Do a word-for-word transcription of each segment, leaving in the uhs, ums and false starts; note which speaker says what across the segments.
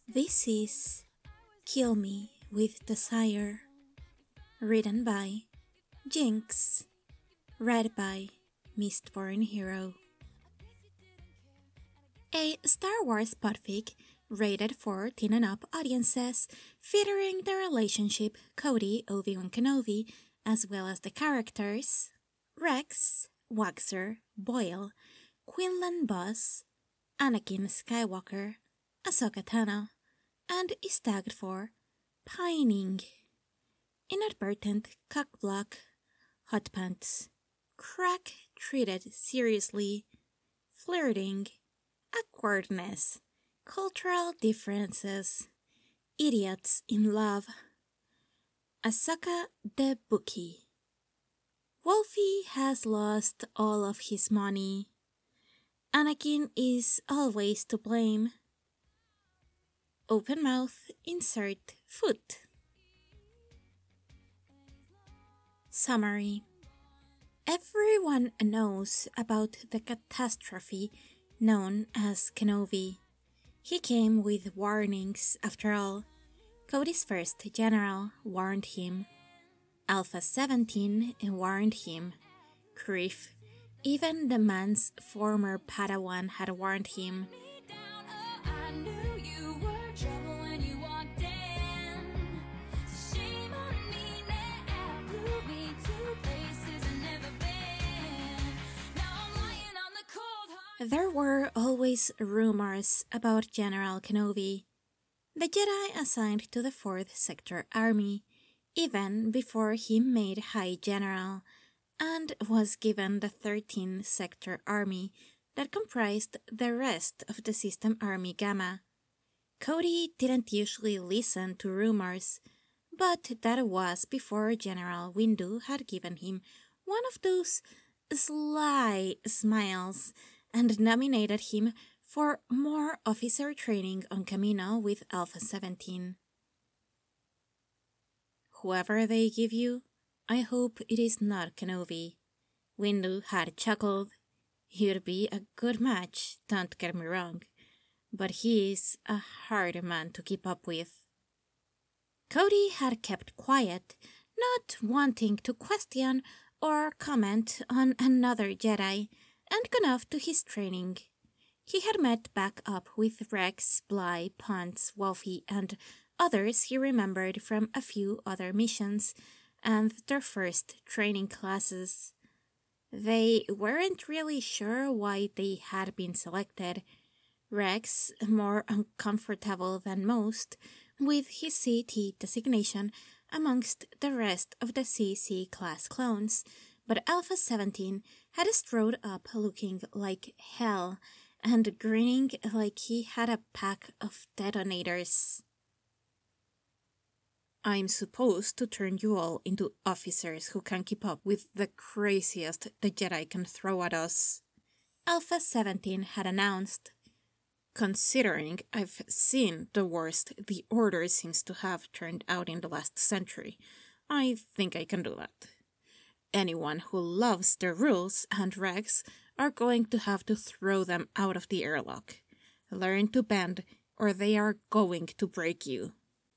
Speaker 1: This is Kill Me with Desire, written by Jinx, read by Mistborn Hero. A Star Wars podfic rated for teen and up audiences, featuring the relationship Cody Obi-Wan Kenobi, as well as the characters Rex, Waxer, Boyle, Quinlan Buzz, Anakin Skywalker, Ahsoka Tano, and is tagged for pining, inadvertent cockblock, hot pants, crack treated seriously, flirting, awkwardness, cultural differences, idiots in love, Ahsoka the Bookie. Wolfie has lost all of his money. Anakin is always to blame. Open mouth, insert foot. Summary. Everyone knows about the catastrophe known as Kenobi. He came with warnings after all. Cody's first general warned him. Alpha seventeen warned him. Kriff, even the man's former Padawan had warned him. There were always rumors about General Kenobi, the Jedi assigned to the fourth Sector Army, even before he made High General, and was given the thirteenth Sector Army that comprised the rest of the System Army Gamma. Cody didn't usually listen to rumors, but that was before General Windu had given him one of those sly smiles and nominated him for more officer training on Kamino with Alpha seventeen. Whoever they give you, I hope it is not Kenobi. Windu had chuckled. He'd be a good match, don't get me wrong, but he is a hard man to keep up with. Cody had kept quiet, not wanting to question or comment on another Jedi, and gone off to his training. He had met back up with Rex, Bly, Ponce, Wolfie, and others he remembered from a few other missions and their first training classes. They weren't really sure why they had been selected. Rex, more uncomfortable than most, with his C T designation amongst the rest of the C C class clones, but Alpha seventeen had strode up looking like hell and grinning like he had a pack of detonators. I'm supposed to turn you all into officers who can keep up with the craziest the Jedi can throw at us, Alpha seventeen had announced. Considering I've seen the worst the Order seems to have turned out in the last century, I think I can do that. Anyone who loves the rules and regs are going to have to throw them out of the airlock. Learn to bend, or they are going to break you.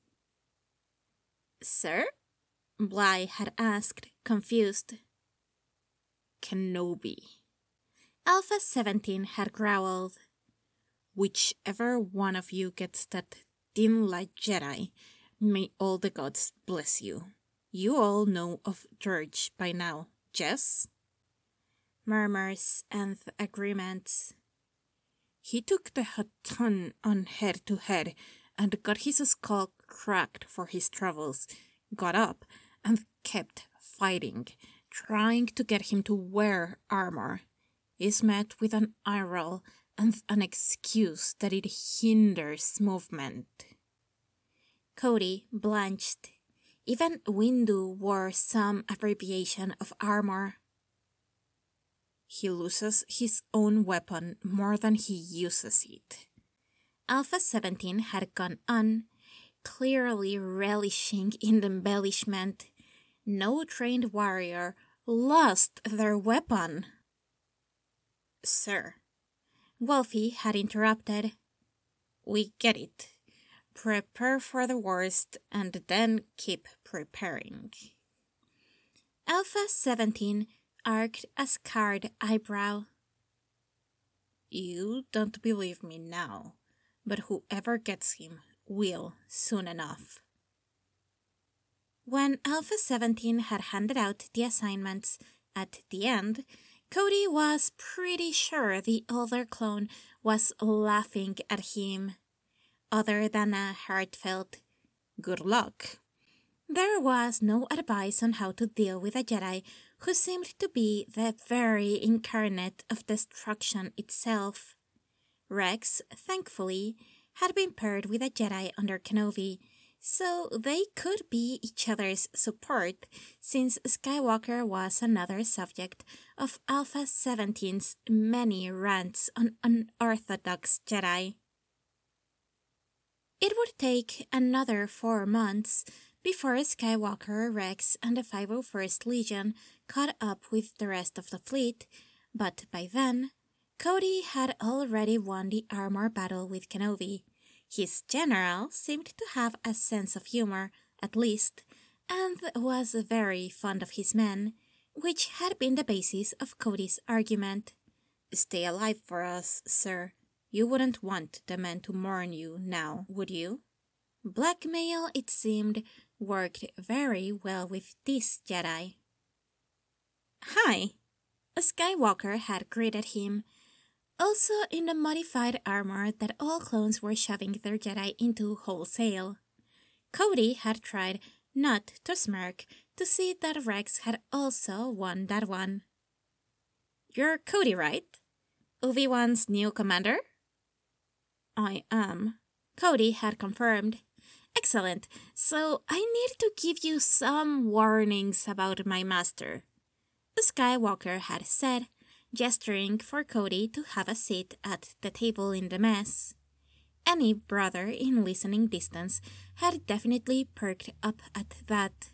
Speaker 1: Sir? Bly had asked, confused. Kenobi. Alpha seventeen had growled. Whichever one of you gets that dim light Jedi, may all the gods bless you. You all know of Dirge by now, Jess? Murmurs and agreements. He took the Hutton on head-to-head and got his skull cracked for his troubles, got up and kept fighting, trying to get him to wear armor. Is met with an eye roll and an excuse that it hinders movement. Cody blanched. Even Windu wore some abbreviation of armor. He loses his own weapon more than he uses it. Alpha seventeen had gone on, clearly relishing in the embellishment. No trained warrior lost their weapon. Sir, Wolfie had interrupted. We get it. Prepare for the worst and then keep preparing. Alpha seventeen arched a scarred eyebrow. You don't believe me now, but whoever gets him will soon enough. When Alpha seventeen had handed out the assignments at the end, Cody was pretty sure the older clone was laughing at him. Other than a heartfelt good luck, there was no advice on how to deal with a Jedi who seemed to be the very incarnate of destruction itself. Rex, thankfully, had been paired with a Jedi under Kenobi, so they could be each other's support, since Skywalker was another subject of Alpha seventeen's many rants on unorthodox Jedi. It would take another four months before Skywalker, Rex, and the five oh first Legion caught up with the rest of the fleet, but by then, Cody had already won the armor battle with Kenobi. His general seemed to have a sense of humor, at least, and was very fond of his men, which had been the basis of Cody's argument. Stay alive for us, sir. You wouldn't want the men to mourn you now, would you? Blackmail, it seemed, worked very well with this Jedi. Hi! A Skywalker had greeted him, also in the modified armor that all clones were shoving their Jedi into wholesale. Cody had tried not to smirk to see that Rex had also won that one. You're Cody, right? Obi-Wan's new commander? I am. Cody had confirmed. Excellent. So I need to give you some warnings about my master, the Skywalker had said, gesturing for Cody to have a seat at the table in the mess. Any brother in listening distance had definitely perked up at that.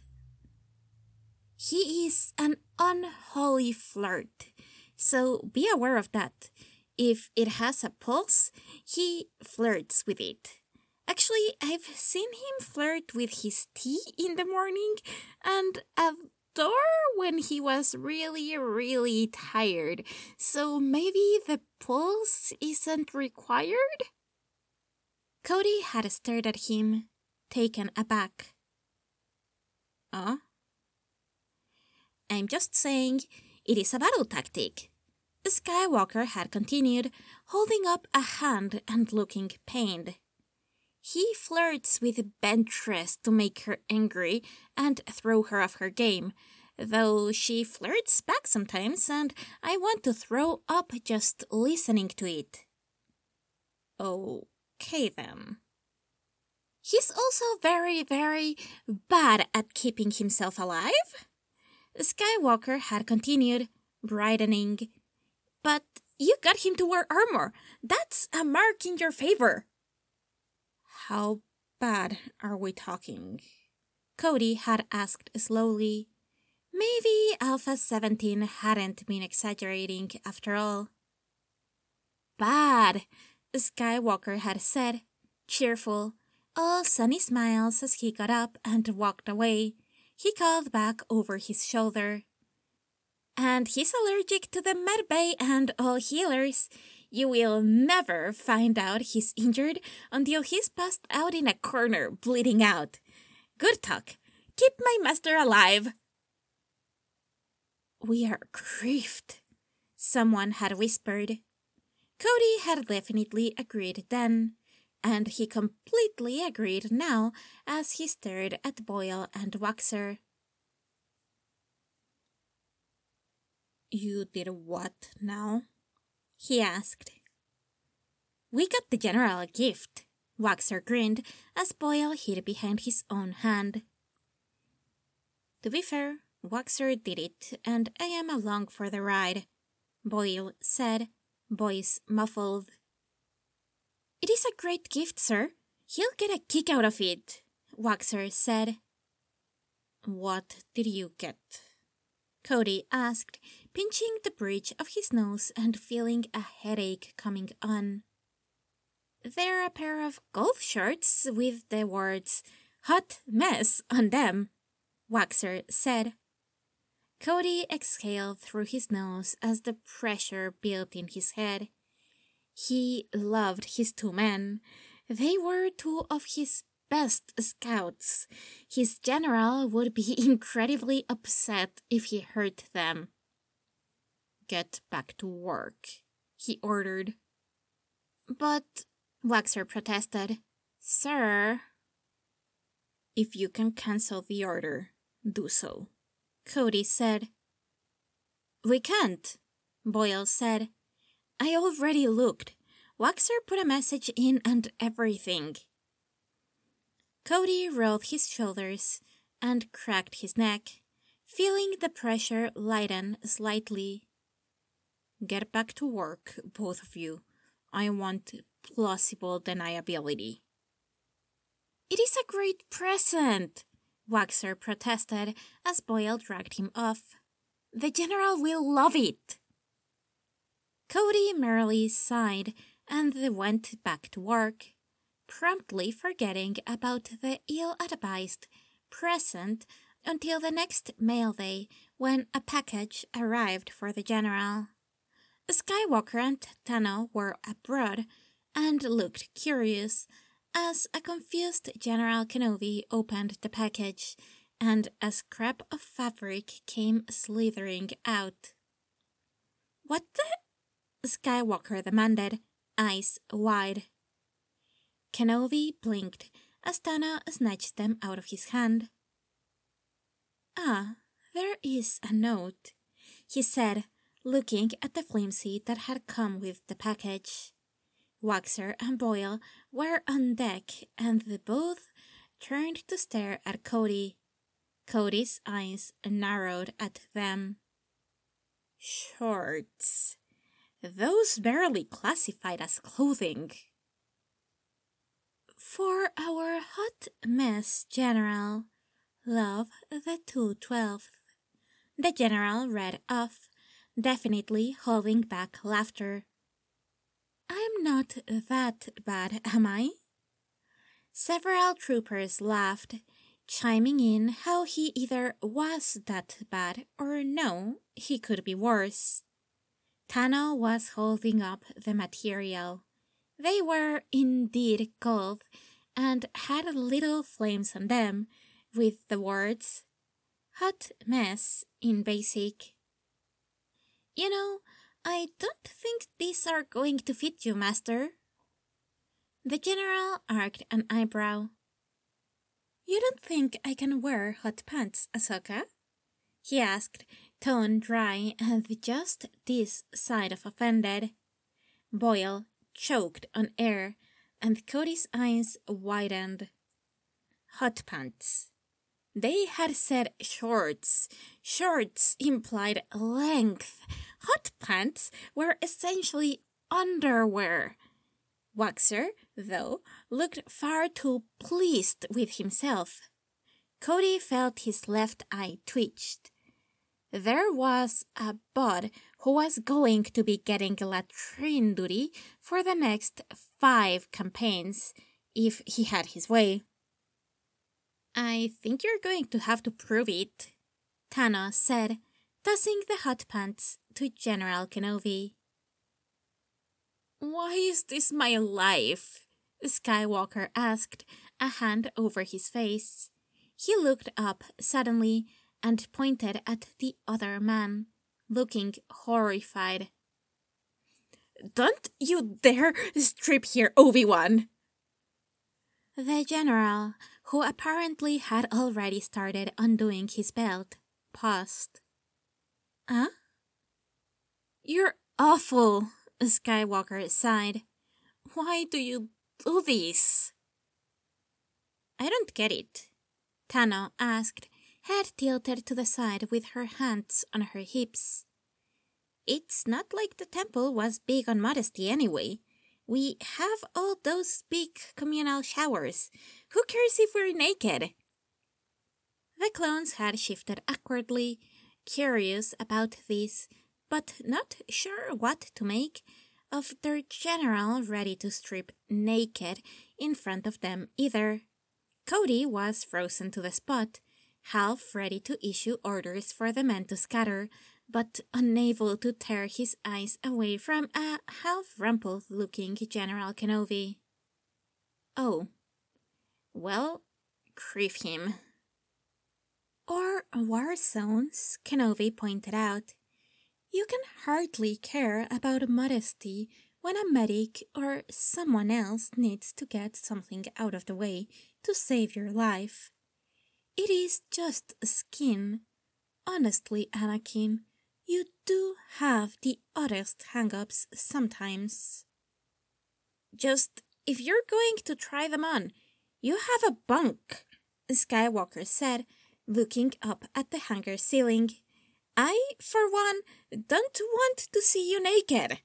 Speaker 1: He is an unholy flirt, so be aware of that. If it has a pulse, he flirts with it. Actually, I've seen him flirt with his tea in the morning and a door when he was really, really tired. So maybe the pulse isn't required? Cody had stared at him, taken aback. Huh? I'm just saying, it is a battle tactic. Skywalker had continued, holding up a hand and looking pained. He flirts with Ventress to make her angry and throw her off her game, though she flirts back sometimes and I want to throw up just listening to it. Okay then. He's also very, very bad at keeping himself alive. Skywalker had continued, brightening. But you got him to wear armor. That's a mark in your favor. How bad are we talking? Cody had asked slowly. Maybe Alpha seventeen hadn't been exaggerating after all. Bad, Skywalker had said, cheerful, all sunny smiles as he got up and walked away. He called back over his shoulder. And he's allergic to the medbay and all healers. You will never find out he's injured until he's passed out in a corner, bleeding out. Good talk. Keep my master alive. We are grieved, someone had whispered. Cody had definitely agreed then, and he completely agreed now as he stared at Boyle and Waxer. You did what now? He asked. We got the general a gift, Waxer grinned as Boyle hid behind his own hand. To be fair, Waxer did it, and I am along for the ride, Boyle said, voice muffled. It is a great gift, sir. He'll get a kick out of it, Waxer said. What did you get? Cody asked, pinching the bridge of his nose and feeling a headache coming on. They're a pair of golf shorts with the words "hot mess" on them, Waxer said. Cody exhaled through his nose as the pressure built in his head. He loved his two men. They were two of his best scouts. His general would be incredibly upset if he hurt them. "Get back to work," he ordered. "But," Waxer protested, "Sir." "If you can cancel the order, do so," Cody said. "We can't," Boyle said. "I already looked. Waxer put a message in and everything." Cody rolled his shoulders and cracked his neck, feeling the pressure lighten slightly. "Get back to work, both of you. I want plausible deniability." "It is a great present," Waxer protested as Boyle dragged him off. "The general will love it." Cody merely sighed and went back to work, promptly forgetting about the ill-advised present until the next mail day when a package arrived for the general. Skywalker and Tano were abroad and looked curious as a confused General Kenobi opened the package and a scrap of fabric came slithering out. "What the?" Skywalker demanded, eyes wide. Kenobi blinked as Tano snatched them out of his hand. "Ah, there is a note," he said, looking at the flimsy that had come with the package. Waxer and Boyle were on deck and they both turned to stare at Cody. Cody's eyes narrowed at them. "Shorts. Those barely classified as clothing." "For our hot mess, General. Love, the two twelfth." The general read off, definitely holding back laughter. "I'm not that bad, am I?" Several troopers laughed, chiming in how he either was that bad or no, he could be worse. Tano was holding up the material. They were indeed gold and had little flames on them, with the words "hot mess" in basic. "You know, I don't think these are going to fit you, Master." The general arched an eyebrow. "You don't think I can wear hot pants, Ahsoka?" he asked, tone dry and just this side of offended. Boyle choked on air, and Cody's eyes widened. Hot pants. They had said shorts. Shorts implied length. Hot pants were essentially underwear. Waxer, though, looked far too pleased with himself. Cody felt his left eye twitched. There was a bud who was going to be getting latrine duty for the next five campaigns, if he had his way. "I think you're going to have to prove it," Tano said, tossing the hot pants to General Kenobi. "Why is this my life?" Skywalker asked, a hand over his face. He looked up suddenly and pointed at the other man, looking horrified. "Don't you dare strip here, Obi-Wan!" The general, who apparently had already started undoing his belt, paused. "Huh?" "You're awful," Skywalker sighed. "Why do you do this?" "I don't get it," Tano asked, head tilted to the side with her hands on her hips. "It's not like the temple was big on modesty anyway. We have all those big communal showers. Who cares if we're naked?" The clone's head shifted awkwardly, curious about this, but not sure what to make, of their general ready to strip naked in front of them either. Cody was frozen to the spot, half ready to issue orders for the men to scatter, but unable to tear his eyes away from a half-rumpled-looking General Kenobi. Oh. Well, grieve him. Or war zones, Kenobi pointed out. You can hardly care about modesty when a medic or someone else needs to get something out of the way to save your life. It is just skin. Honestly, Anakin, you do have the oddest hang-ups sometimes. Just, if you're going to try them on, you have a bunk, Skywalker said, looking up at the hangar ceiling. I, for one, don't want to see you naked.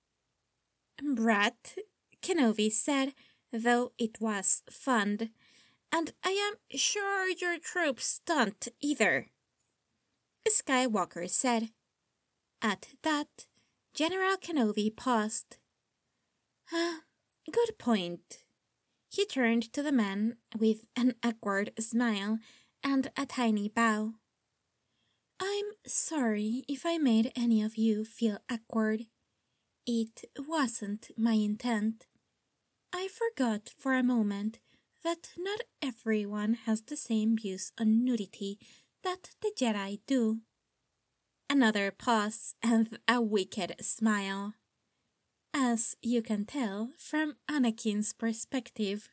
Speaker 1: Brat, Kenobi said, though it was fun, and I am sure your troops don't either. Skywalker said. At that, General Kenobi paused. Ah, good point. He turned to the man with an awkward smile and a tiny bow. I'm sorry if I made any of you feel awkward. It wasn't my intent. I forgot for a moment that not everyone has the same views on nudity that the Jedi do. Another pause and a wicked smile. As you can tell from Anakin's perspective.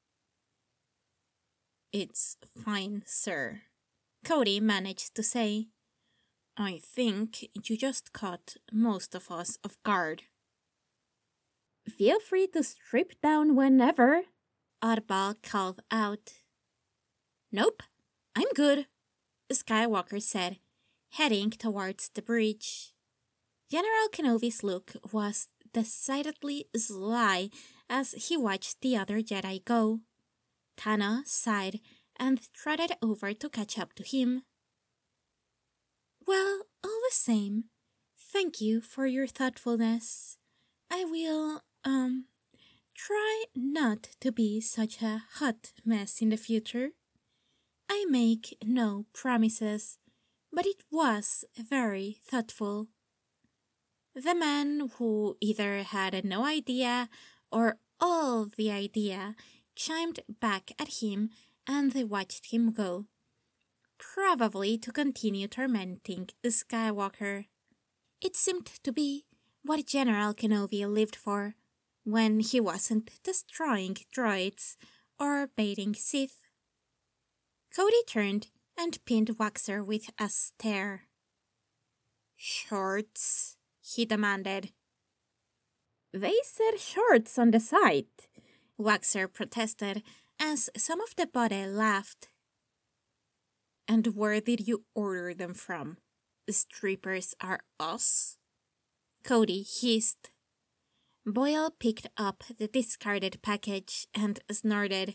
Speaker 1: It's fine, sir, Cody managed to say. I think you just caught most of us off guard. Feel free to strip down whenever, Oddball called out. Nope, I'm good, Skywalker said, heading towards the bridge. General Kenobi's look was decidedly sly as he watched the other Jedi go. Tana sighed and trotted over to catch up to him. Well, all the same, thank you for your thoughtfulness. I will, um, try not to be such a hot mess in the future. I make no promises, but it was very thoughtful. The man, who either had no idea or all the idea, chimed back at him and they watched him go, probably to continue tormenting Skywalker. It seemed to be what General Kenobi lived for, when he wasn't destroying droids or baiting Sith. Cody turned and pinned Waxer with a stare. Shorts, he demanded. They said shorts on the site, Waxer protested as some of the body laughed. And where did you order them from? Strippers are us? Cody hissed. Boyle picked up the discarded package and snorted.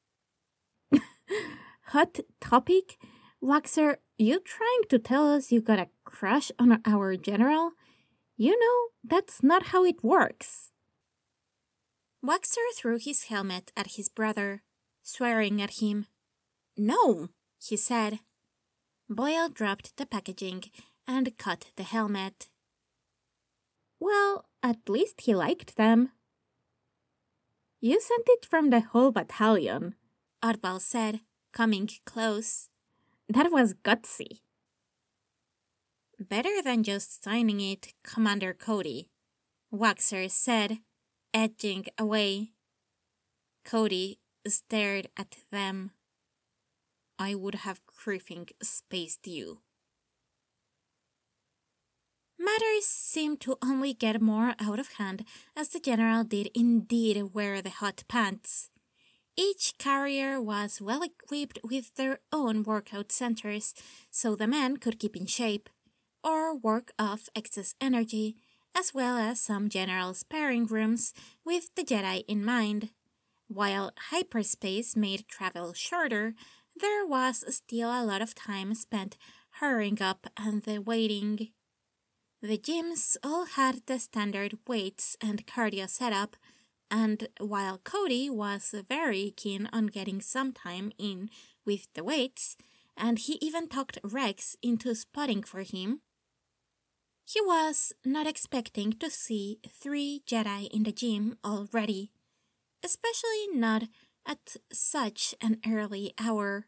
Speaker 1: Hot topic? Waxer, you trying to tell us you got a crush on our general? You know, that's not how it works. Waxer threw his helmet at his brother, swearing at him. No, he said. Boyle dropped the packaging and cut the helmet. Well, at least he liked them. You sent it from the whole battalion, Oddball said, coming close. That was gutsy. Better than just signing it, Commander Cody, Waxer said, edging away. Cody stared at them. I would have griefing spaced you. Matters seemed to only get more out of hand as the general did indeed wear the hot pants. Each carrier was well equipped with their own workout centers, so the men could keep in shape, or work off excess energy, as well as some general sparring rooms with the Jedi in mind. While hyperspace made travel shorter, there was still a lot of time spent hurrying up and the waiting. The gyms all had the standard weights and cardio setup, and while Cody was very keen on getting some time in with the weights, and he even talked Rex into spotting for him, he was not expecting to see three Jedi in the gym already, especially not at such an early hour.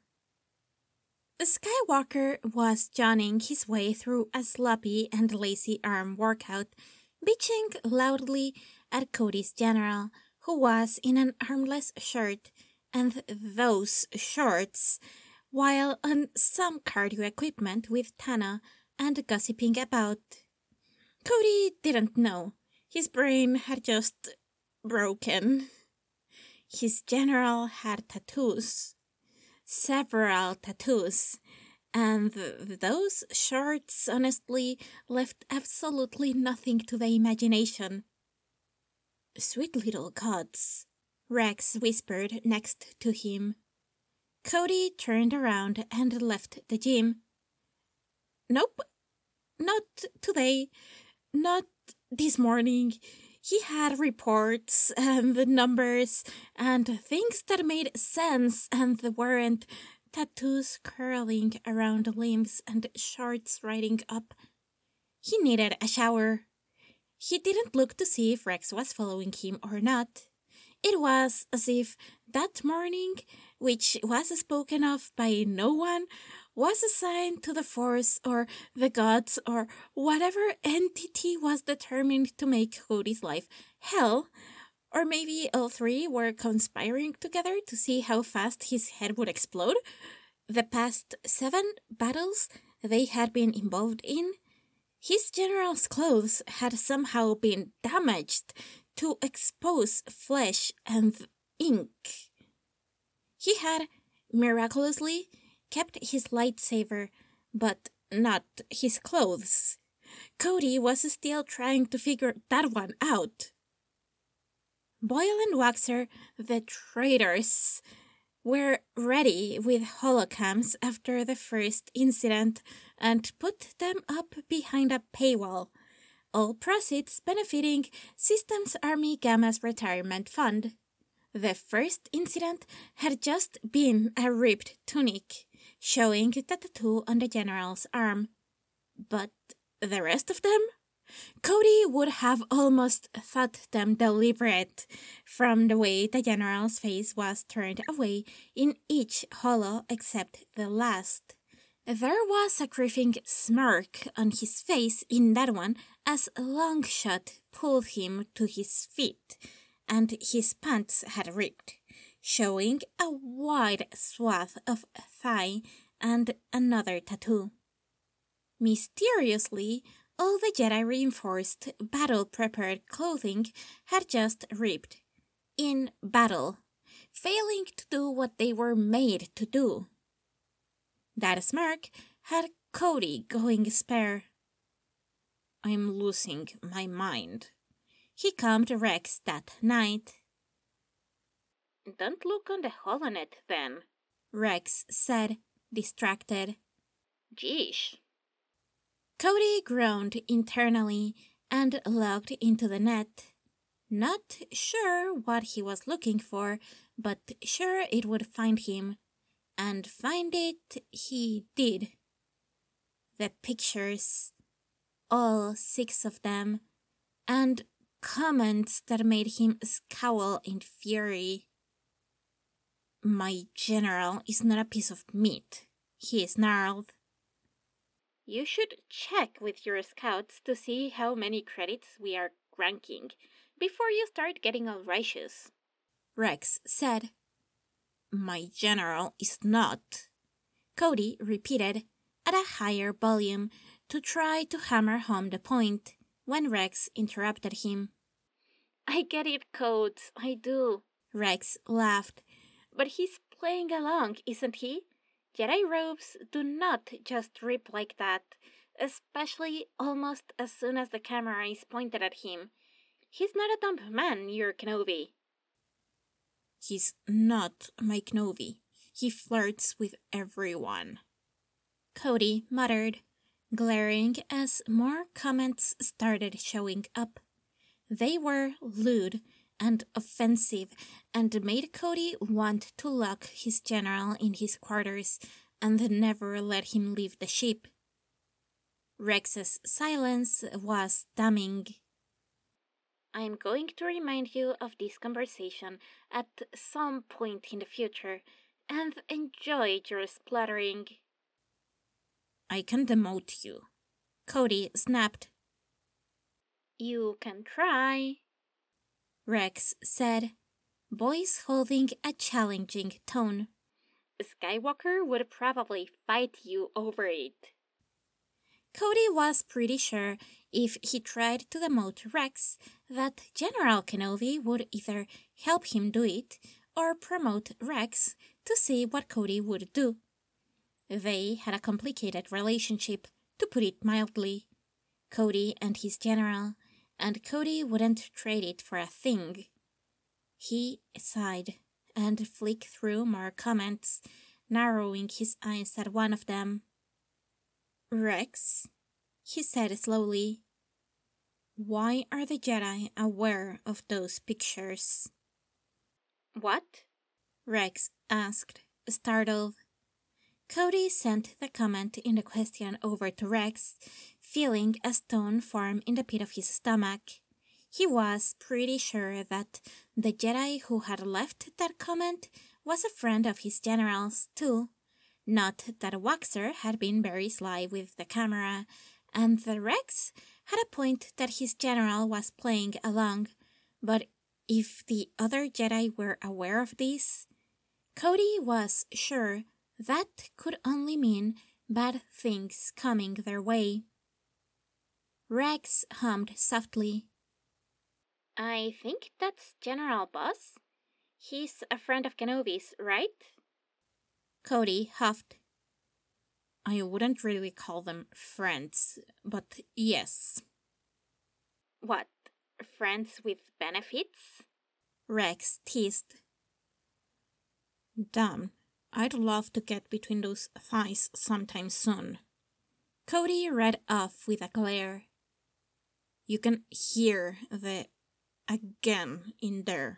Speaker 1: Skywalker was johnning his way through a sloppy and lazy arm workout, bitching loudly at Cody's general, who was in an armless shirt and those shorts, while on some cardio equipment with Tana and gossiping about. Cody didn't know. His brain had just broken. His general had tattoos. Several tattoos. And those shorts honestly left absolutely nothing to the imagination. "Sweet little gods," Rex whispered next to him. Cody turned around and left the gym. "Nope, not today. Not this morning." He had reports and numbers and things that made sense and weren't tattoos curling around limbs and shorts riding up. He needed a shower. He didn't look to see if Rex was following him or not. It was as if that morning, which was spoken of by no one, was assigned to the Force or the gods or whatever entity was determined to make Cody's life hell, or maybe all three were conspiring together to see how fast his head would explode. The past seven battles they had been involved in, his general's clothes had somehow been damaged to expose flesh and ink. He had, miraculously, kept his lightsaber, but not his clothes. Cody was still trying to figure that one out. Boyle and Waxer, the traitors, were ready with holocams after the first incident and put them up behind a paywall, all proceeds benefiting Systems Army Gamma's retirement fund. The first incident had just been a ripped tunic, showing the tattoo on the general's arm. But the rest of them? Cody would have almost thought them deliberate, from the way the general's face was turned away in each holo except the last. There was a grieving smirk on his face in that one as Longshot pulled him to his feet, and his pants had ripped, showing a wide swath of thigh and another tattoo. Mysteriously, all the Jedi-reinforced, battle-prepared clothing had just ripped. In battle, failing to do what they were made to do. That smirk had Cody going spare. "I'm losing my mind," he calmed Rex that night. "Don't look on the holonet, then," Rex said, distracted. "Geesh." Cody groaned internally and logged into the net. Not sure what he was looking for, but sure it would find him. And find it he did. The pictures, all six of them, and comments that made him scowl in fury. "My general is not a piece of meat," he snarled. "You should check with your scouts to see how many credits we are ranking before you start getting all righteous," Rex said. "My general is not," Cody repeated at a higher volume to try to hammer home the point, when Rex interrupted him. "I get it, Codes, I do," Rex laughed. "But he's playing along, isn't he? Jedi robes do not just rip like that, especially almost as soon as the camera is pointed at him. He's not a dumb man, your Kenobi." "He's not my Kenobi. He flirts with everyone," Cody muttered, glaring as more comments started showing up. They were lewd and offensive and made Cody want to lock his general in his quarters and never let him leave the ship. Rex's silence was damning. I'm going to remind you of this conversation at some point in the future and enjoy your splattering. I can demote you, Cody snapped. You can try, Rex said, voice holding a challenging tone. Skywalker would probably fight you over it. Cody was pretty sure if he tried to demote Rex that General Kenobi would either help him do it or promote Rex to see what Cody would do. They had a complicated relationship, to put it mildly. Cody and his general, and Cody wouldn't trade it for a thing. He sighed and flicked through more comments, narrowing his eyes at one of them. Rex, he said slowly, why are the Jedi aware of those pictures? What? Rex asked, startled. Cody sent the comment in the question over to Rex, feeling a stone form in the pit of his stomach. He was pretty sure that the Jedi who had left that comment was a friend of his general's, too. Not that Waxer had been very sly with the camera, and the Rex had a point that his general was playing along, but if the other Jedi were aware of this, Cody was sure that could only mean bad things coming their way. Rex hummed softly. I think that's General Boss. He's a friend of Kenobi's, right? Cody huffed. I wouldn't really call them friends, but yes. What, friends with benefits? Rex teased. Damn, I'd love to get between those thighs sometime soon. Cody read off with a glare. You can hear the again in there.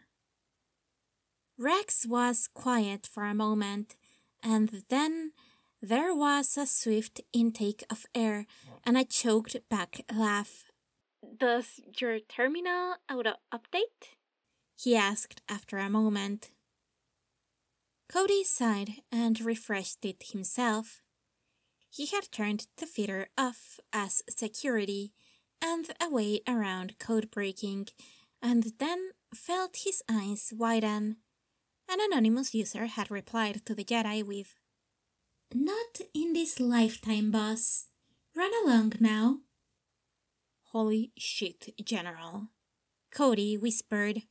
Speaker 1: Rex was quiet for a moment, and then there was a swift intake of air and a choked back laugh. Does your terminal auto-update? He asked after a moment. Cody sighed and refreshed it himself. He had turned the feeder off as security and a way around code breaking, and then felt his eyes widen. An anonymous user had replied to the Jedi with, Not in this lifetime, boss. Run along now. Holy shit, General, Cody whispered.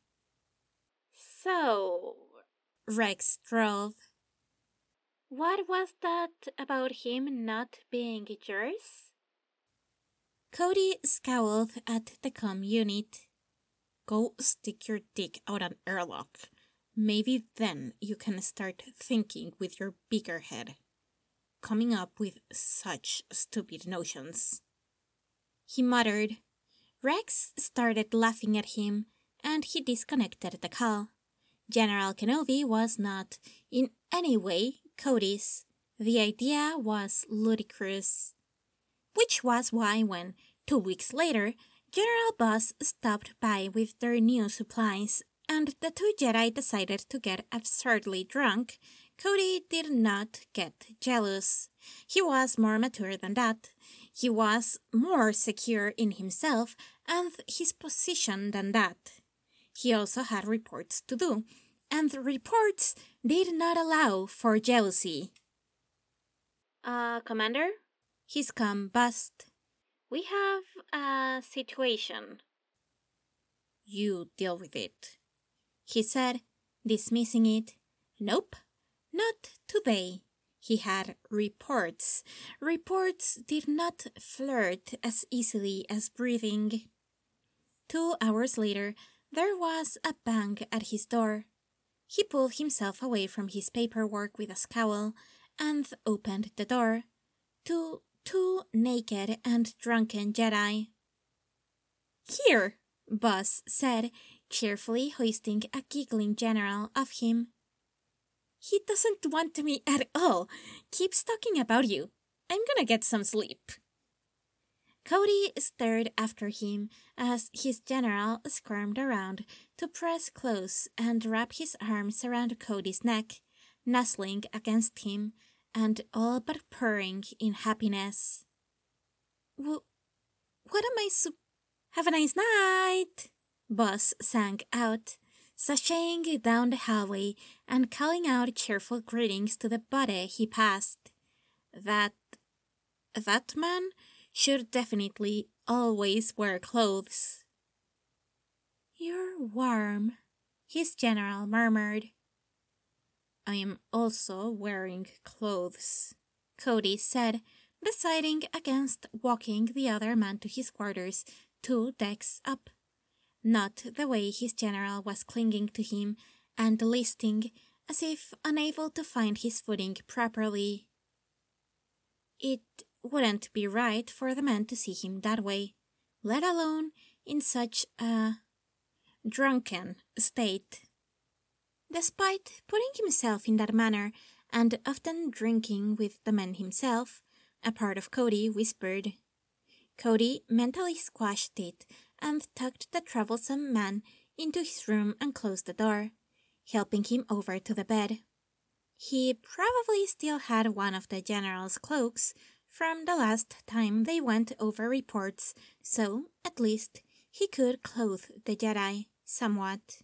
Speaker 1: So, Rex drawled. What was that about him not being yours? Cody scowled at the comm unit. Go stick your dick out an airlock. Maybe then you can start thinking with your bigger head. Coming up with such stupid notions. He muttered. Rex started laughing at him, and he disconnected the call. General Kenobi was not, in any way, Cody's. The idea was ludicrous. Which was why when, two weeks later, General Boss stopped by with their new supplies, and the two Jedi decided to get absurdly drunk, Cody did not get jealous. He was more mature than that. He was more secure in himself and his position than that. He also had reports to do, and the reports did not allow for jealousy. Uh, Commander? His comm buzzed. We have a situation. You deal with it, he said, dismissing it. Nope, not today. He had reports. Reports did not flirt as easily as breathing. Two hours later, there was a bang at his door. He pulled himself away from his paperwork with a scowl and opened the door. Two two naked and drunken Jedi. "Here," Buzz said, cheerfully hoisting a giggling general of him. "He doesn't want me at all. Keeps talking about you. I'm gonna get some sleep." Cody stared after him as his general squirmed around to press close and wrap his arms around Cody's neck, nuzzling against him and all but purring in happiness. W- what am I sup- Have a nice night, Buzz sang out, sashaying down the hallway and calling out cheerful greetings to the body he passed. That... that man should definitely always wear clothes. "You're warm," his general murmured. "I am also wearing clothes," Cody said, deciding against walking the other man to his quarters two decks up. Not the way his general was clinging to him and listing as if unable to find his footing properly. It wouldn't be right for the man to see him that way, let alone in such a drunken state. Despite putting himself in that manner and often drinking with the man himself, a part of Cody whispered. Cody mentally squashed it and tucked the troublesome man into his room and closed the door, helping him over to the bed. He probably still had one of the general's cloaks from the last time they went over reports, so at least he could clothe the Jedi somewhat.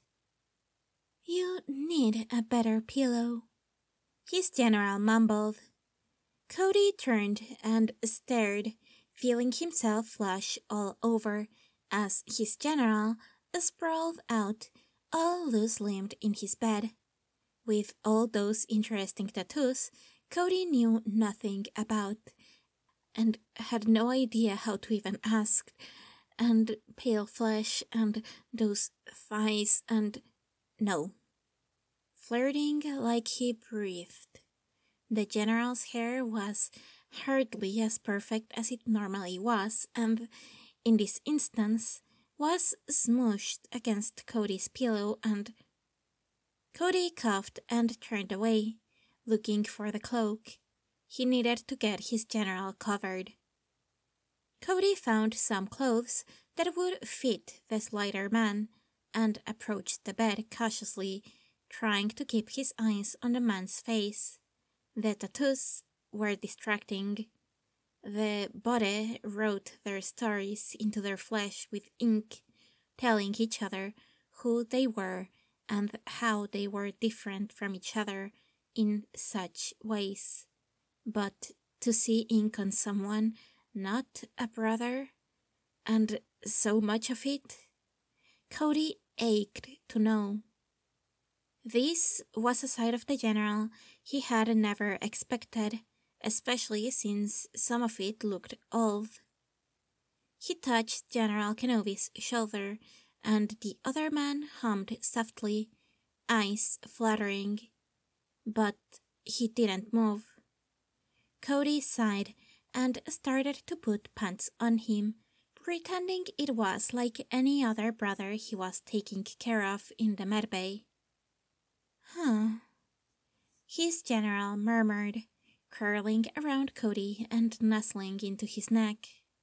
Speaker 1: "You need a better pillow," his general mumbled. Cody turned and stared, feeling himself flush all over as his general sprawled out, all loose-limbed in his bed. With all those interesting tattoos Cody knew nothing about, and had no idea how to even ask, and pale flesh, and those thighs, and no. Flirting like he breathed. The general's hair was hardly as perfect as it normally was, and in this instance was smooshed against Cody's pillow, and Cody coughed and turned away, looking for the cloak. He needed to get his general covered. Cody found some clothes that would fit the slighter man and approached the bed cautiously, trying to keep his eyes on the man's face. The tattoos were distracting. The body wrote their stories into their flesh with ink, telling each other who they were and how they were different from each other in such ways. But to see ink on someone, not a brother, and so much of it, Cody ached to know. This was a side of the general he had never expected, especially since some of it looked old. He touched General Kenobi's shoulder, and the other man hummed softly, eyes fluttering, but he didn't move. Cody sighed and started to put pants on him, pretending it was like any other brother he was taking care of in the medbay. Huh, his general murmured, curling around Cody and nuzzling into his neck.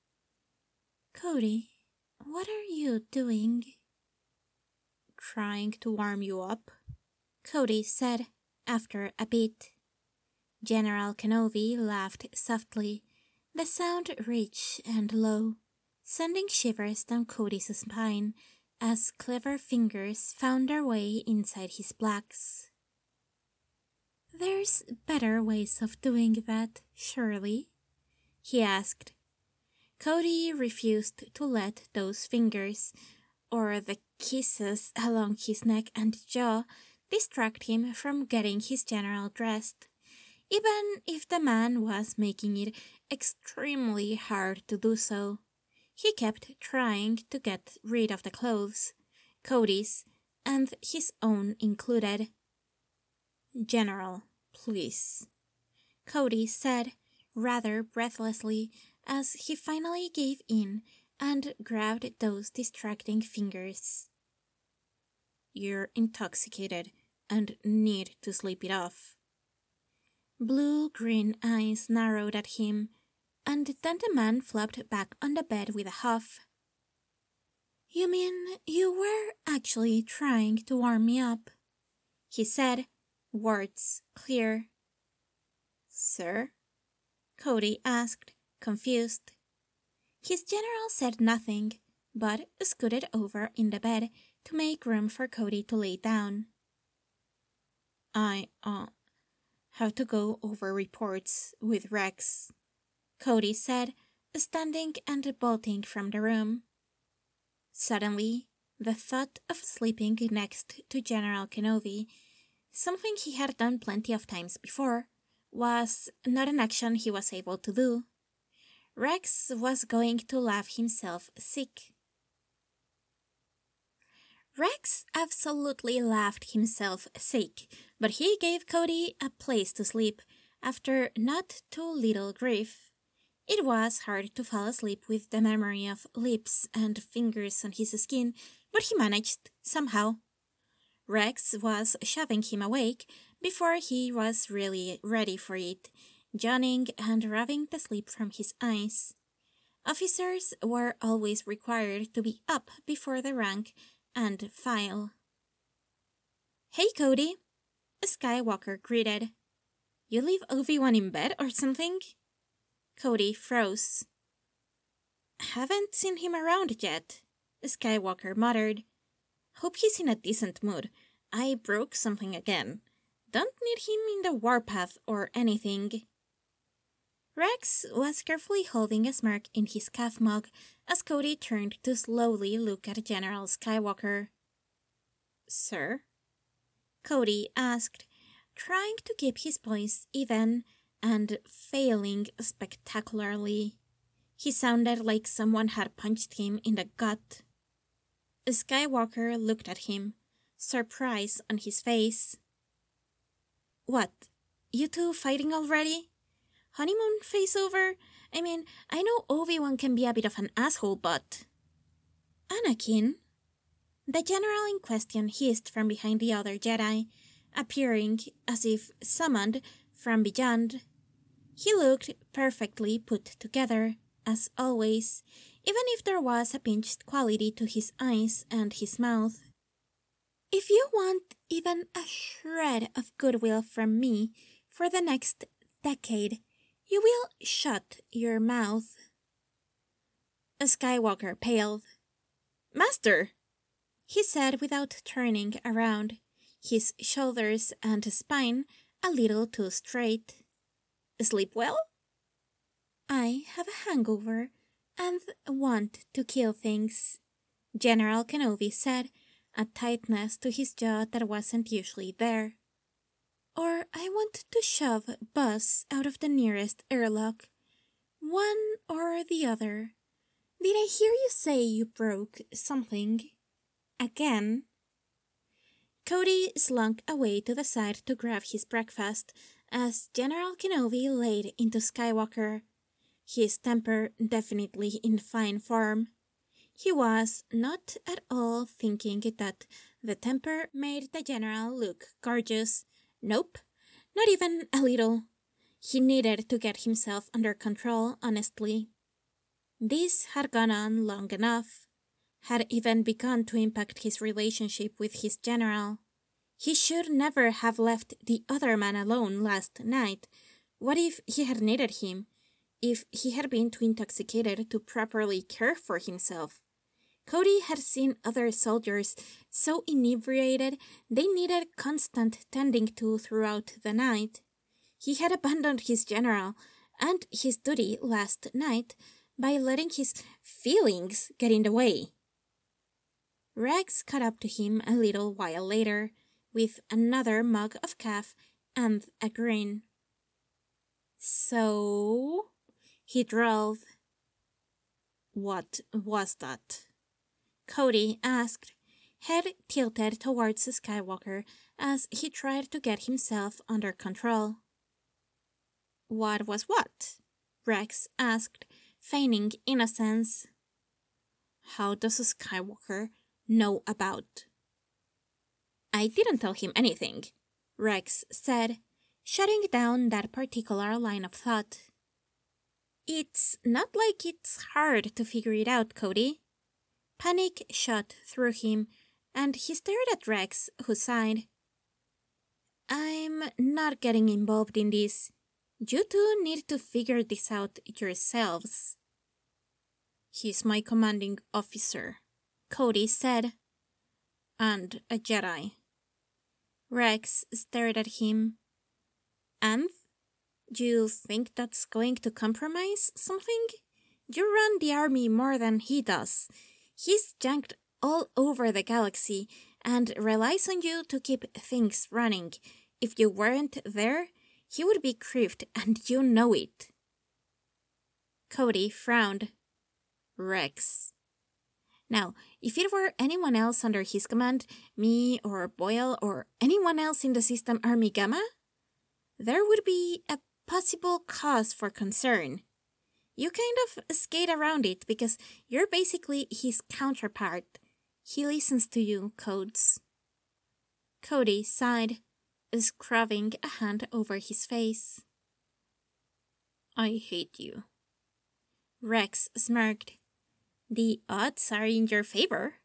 Speaker 1: Cody, what are you doing? Trying to warm you up, Cody said after a bit. General Kenobi laughed softly, the sound rich and low, sending shivers down Cody's spine as clever fingers found their way inside his blacks. There's better ways of doing that, surely? He asked. Cody refused to let those fingers, or the kisses along his neck and jaw, distract him from getting his general dressed, even if the man was making it extremely hard to do so. He kept trying to get rid of the clothes, Cody's, and his own included. General, please, Cody said, rather breathlessly as he finally gave in and grabbed those distracting fingers. "You're intoxicated and need to sleep it off." Blue-green eyes narrowed at him, and then the man flopped back on the bed with a huff. "You mean you were actually trying to warm me up?" he said, words clear. "Sir?" Cody asked, confused. His general said nothing, but scooted over in the bed to make room for Cody to lay down. I, uh, have to go over reports with Rex," Cody said, standing and bolting from the room. Suddenly, the thought of sleeping next to General Kenobi, something he had done plenty of times before, was not an action he was able to do. Rex was going to laugh himself sick. Rex absolutely laughed himself sick, but he gave Cody a place to sleep after not too little grief. It was hard to fall asleep with the memory of lips and fingers on his skin, but he managed, somehow. Rex was shoving him awake before he was really ready for it, yawning and rubbing the sleep from his eyes. Officers were always required to be up before the rank and file. "Hey, Cody," Skywalker greeted. "You leave Obi-Wan in bed or something?" Cody froze. "Haven't seen him around yet," Skywalker muttered. "Hope he's in a decent mood. I broke something again. Don't need him in the warpath or anything." Rex was carefully holding a smirk in his calf mug as Cody turned to slowly look at General Skywalker. "Sir?" Cody asked, trying to keep his voice even and failing spectacularly. He sounded like someone had punched him in the gut. Skywalker looked at him, surprise on his face. "What, you two fighting already? Honeymoon phase over? I mean, I know Obi-Wan can be a bit of an asshole, but..." "Anakin?" The general in question hissed from behind the other Jedi, appearing as if summoned from beyond. He looked perfectly put together, as always, even if there was a pinched quality to his eyes and his mouth. "If you want even a shred of goodwill from me for the next decade, you will shut your mouth." Skywalker paled. "Master!" he said without turning around, his shoulders and spine a little too straight. "Sleep well?" "I have a hangover and want to kill things," General Kenobi said, a tightness to his jaw that wasn't usually there. "Or I want to shove Buzz out of the nearest airlock. One or the other. Did I hear you say you broke something? Again?" Cody slunk away to the side to grab his breakfast as General Kenobi laid into Skywalker, his temper definitely in fine form. He was not at all thinking that the temper made the general look gorgeous. Nope, not even a little. He needed to get himself under control, honestly. This had gone on long enough, had even begun to impact his relationship with his general. He should never have left the other man alone last night. What if he had needed him? If he had been too intoxicated to properly care for himself? Cody had seen other soldiers so inebriated they needed constant tending to throughout the night. He had abandoned his general and his duty last night by letting his feelings get in the way. Rex caught up to him a little while later, with another mug of calf and a grin. "So?" he drawled. "What was that?" Cody asked, head tilted towards Skywalker as he tried to get himself under control. "What was what?" Rex asked, feigning innocence. How does a Skywalker know about? I didn't tell him anything, Rex said, shutting down that particular line of thought. It's not like it's hard to figure it out, Cody. Panic shot through him, and he stared at Rex, who sighed. I'm not getting involved in this. You two need to figure this out yourselves. He's my commanding officer, Cody said. And a Jedi. Rex stared at him. And? You think that's going to compromise something? You run the army more than he does. He's janked all over the galaxy and relies on you to keep things running. If you weren't there, he would be grieved, and you know it. Cody frowned. Rex. Now, if it were anyone else under his command, me or Boyle or anyone else in the system Army Gamma, there would be a possible cause for concern. You kind of skate around it because you're basically his counterpart. He listens to you, Codes. Cody sighed, scrubbing a hand over his face. I hate you. Rex smirked. The odds are in your favor.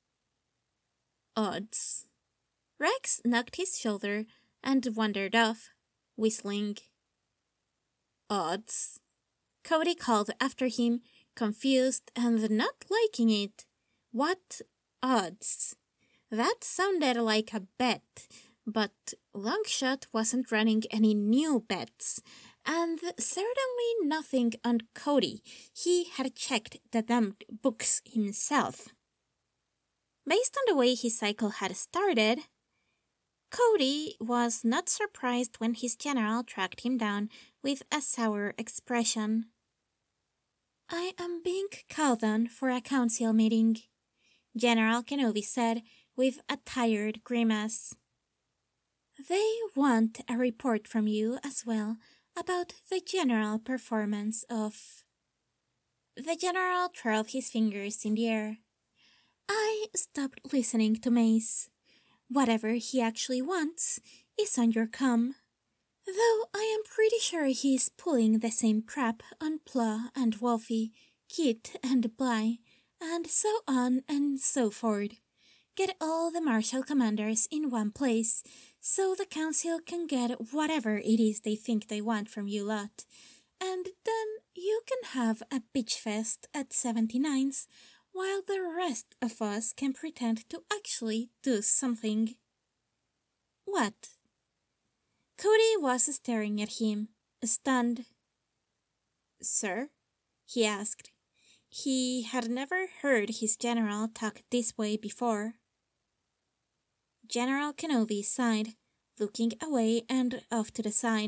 Speaker 1: Odds. Rex knocked his shoulder and wandered off, whistling. Odds. Cody called after him, confused and not liking it. What odds? That sounded like a bet, but Longshot wasn't running any new bets, and certainly nothing on Cody. He had checked the damned books himself. Based on the way his cycle had started, Cody was not surprised when his general tracked him down with a sour expression. I am being called on for a council meeting, General Kenobi said with a tired grimace. They want a report from you as well about the general performance of... The general twirled his fingers in the air. I stopped listening to Mace. Whatever he actually wants is on your comm. Though I am pretty sure he's pulling the same crap on Pla and Wolfie, Kit and Bly, and so on and so forth. Get all the martial commanders in one place, so the council can get whatever it is they think they want from you lot. And then you can have a bitch fest at seventy-nines, while the rest of us can pretend to actually do something. What? Cody was staring at him, stunned. Sir? He asked. He had never heard his general talk this way before. General Kenobi sighed, looking away and off to the side.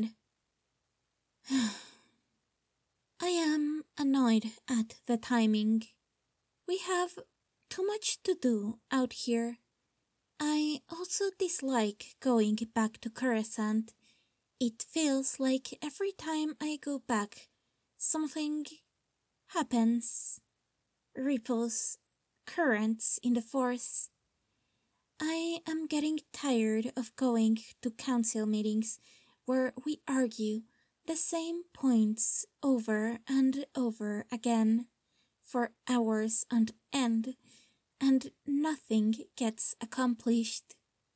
Speaker 1: I am annoyed at the timing. We have too much to do out here. I also dislike going back to Coruscant. It feels like every time I go back, something happens. Ripples, currents in the Force. I am getting tired of going to council meetings where we argue the same points over and over again for hours on end, and nothing gets accomplished.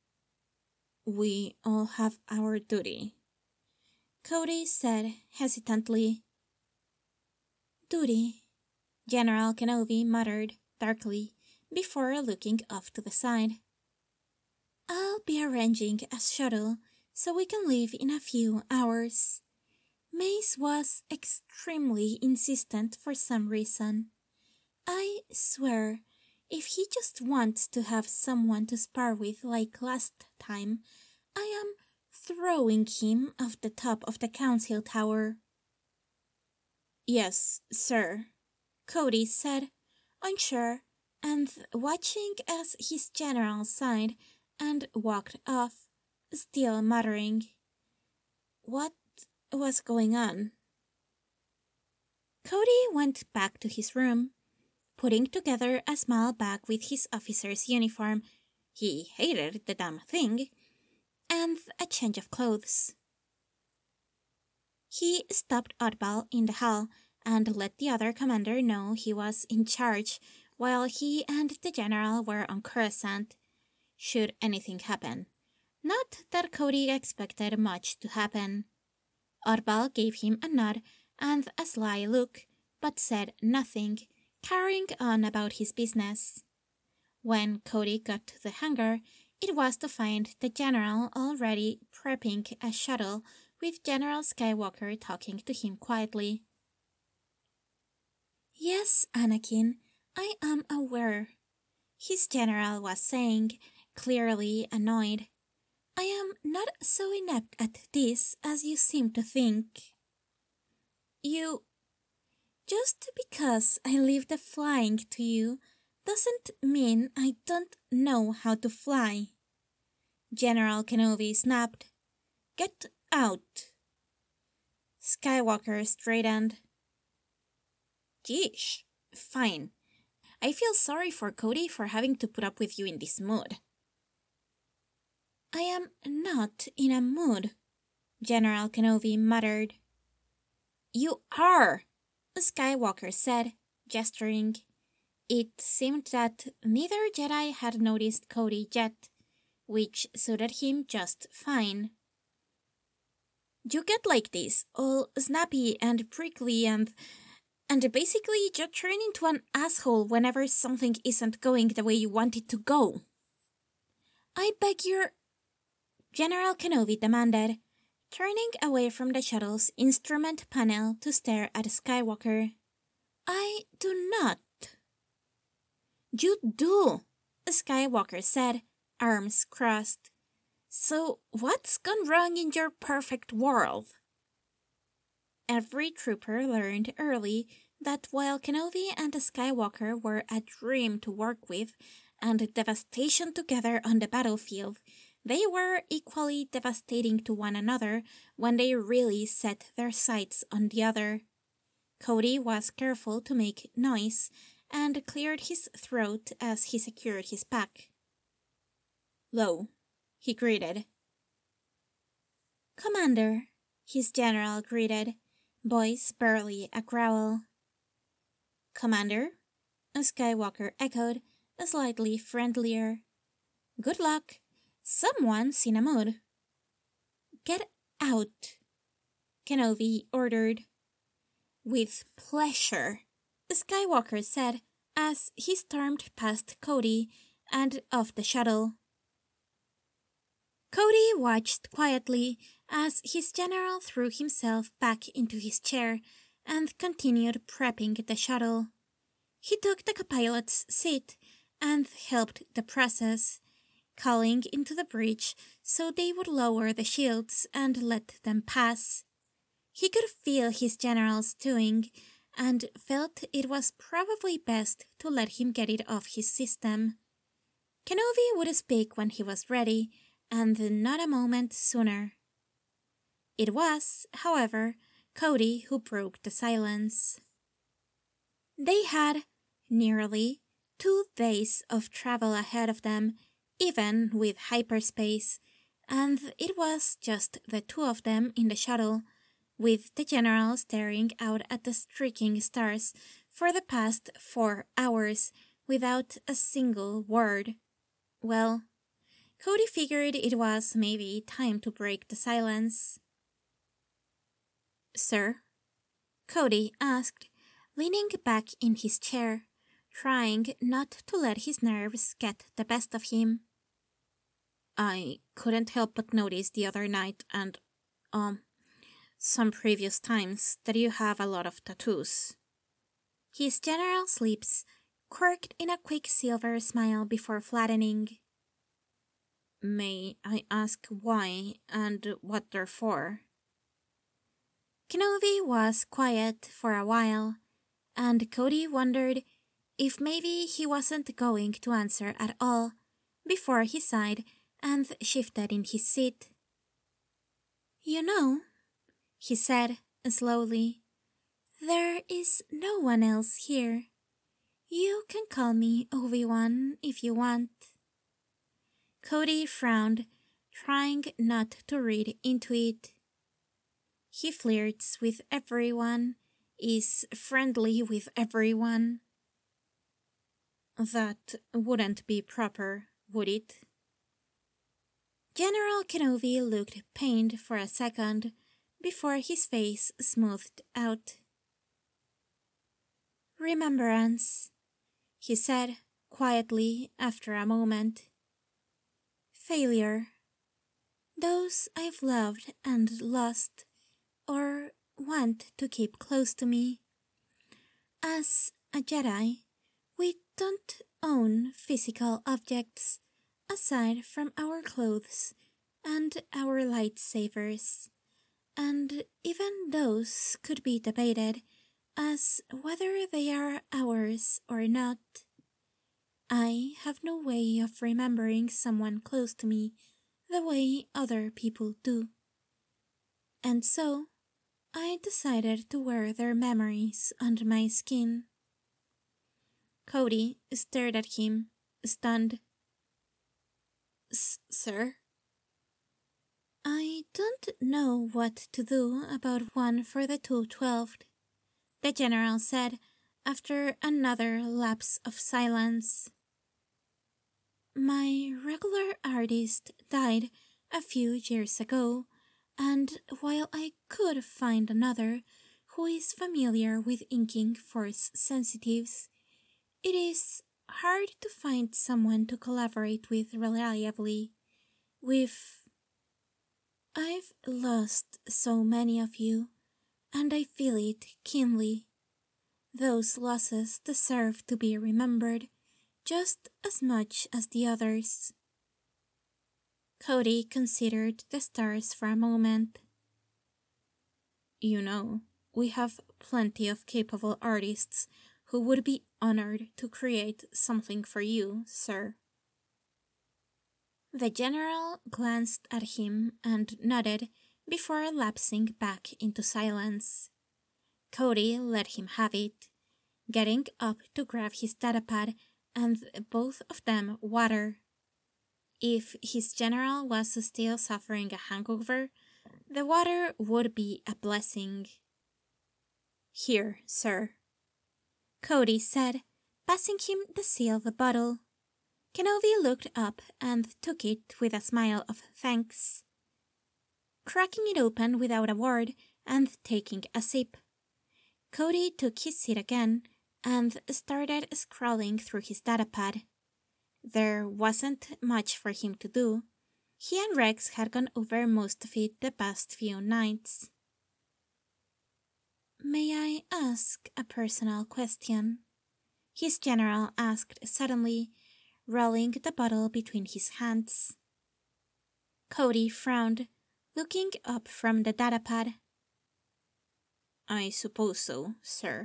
Speaker 1: We all have our duty, Cody said hesitantly. Duty, General Kenobi muttered darkly before looking off to the side. I'll be arranging a shuttle so we can leave in a few hours. Mace was extremely insistent for some reason. I swear, if he just wants to have someone to spar with like last time, I am throwing him off the top of the council tower. Yes, sir, Cody said, unsure, and watching as his general sighed and walked off, still muttering. What was going on? Cody went back to his room, putting together a small bag with his officer's uniform — he hated the damn thing — and a change of clothes. He stopped Oddball in the hall and let the other commander know he was in charge while he and the general were on Coruscant, should anything happen. Not that Cody expected much to happen. Oddball gave him a nod and a sly look, but said nothing, carrying on about his business. When Cody got to the hangar, it was to find the general already prepping a shuttle with General Skywalker talking to him quietly. "Yes, Anakin, I am aware," his general was saying, clearly annoyed. "I am not so inept at this as you seem to think." You... Just because I leave the flying to you doesn't mean I don't know how to fly. General Kenobi snapped. "Get out." Skywalker straightened. "Geesh, fine. I feel sorry for Cody for having to put up with you in this mood." "I am not in a mood," General Kenobi muttered. "You are," Skywalker said, gesturing. It seemed that neither Jedi had noticed Cody yet, which suited him just fine. "You get like this, all snappy and prickly and... and basically you turn into an asshole whenever something isn't going the way you want it to go." "I beg your..." General Kenobi demanded, turning away from the shuttle's instrument panel to stare at Skywalker. "I do not." "You do," Skywalker said, arms crossed. "So what's gone wrong in your perfect world?" Every trooper learned early that while Kenobi and Skywalker were a dream to work with and devastation together on the battlefield, they were equally devastating to one another when they really set their sights on the other. Cody was careful to make noise and cleared his throat as he secured his pack. "Low," he greeted. "Commander," his general greeted, voice barely a growl. "Commander?" Skywalker echoed, slightly friendlier. "Good luck. Someone's in a mood." "Get out," Kenobi ordered. "With pleasure," Skywalker said as he stormed past Cody and off the shuttle. Cody watched quietly as his general threw himself back into his chair and continued prepping the shuttle. He took the co-pilot's seat and helped the process, calling into the bridge so they would lower the shields and let them pass. He could feel his general stewing and felt it was probably best to let him get it off his system. Kenobi would speak when he was ready, and not a moment sooner. It was, however, Cody who broke the silence. They had nearly two days of travel ahead of them, even with hyperspace, and it was just the two of them in the shuttle, with the general staring out at the streaking stars for the past four hours without a single word. Well, Cody figured it was maybe time to break the silence. "Sir?" Cody asked, leaning back in his chair, trying not to let his nerves get the best of him. "I couldn't help but notice the other night and, um, some previous times that you have a lot of tattoos." His general's lips quirked in a quick silver smile before flattening. "May I ask why and what they're for?" Kenobi was quiet for a while, and Cody wondered if maybe he wasn't going to answer at all before he sighed and shifted in his seat. "You know," he said slowly, There is no one else here. You can call me Obi-Wan if you want. Cody frowned, trying not to read into it. He flirts with everyone, is friendly with everyone. That wouldn't be proper, would it? General Kenobi looked pained for a second before his face smoothed out. Remembrance, he said quietly after a moment. Failure. Those I've loved and lost, or want to keep close to me. As a Jedi, we don't own physical objects aside from our clothes and our lightsabers, and even those could be debated as whether they are ours or not. I have no way of remembering someone close to me the way other people do. And so, I decided to wear their memories under my skin. Cody stared at him, stunned. Sir? I don't know what to do about one for the two twelfth, the general said after another lapse of silence. My regular artist died a few years ago, and while I could find another who is familiar with inking force sensitives, it is hard to find someone to collaborate with reliably. With... I've lost so many of you, and I feel it keenly. Those losses deserve to be remembered just as much as the others. Cody considered the stars for a moment. You know, we have plenty of capable artists who would be honored to create something for you, sir. The general glanced at him and nodded before lapsing back into silence. Cody let him have it, getting up to grab his datapad and both of them water. If his general was still suffering a hangover, the water would be a blessing. Here, sir, Cody said, passing him the sealed bottle. Kenobi looked up and took it with a smile of thanks, cracking it open without a word and taking a sip. Cody took his seat again and started scrolling through his datapad. There wasn't much for him to do. He and Rex had gone over most of it the past few nights. May I ask a personal question? His general asked suddenly, rolling the bottle between his hands. Cody frowned, looking up from the datapad. I suppose so, sir.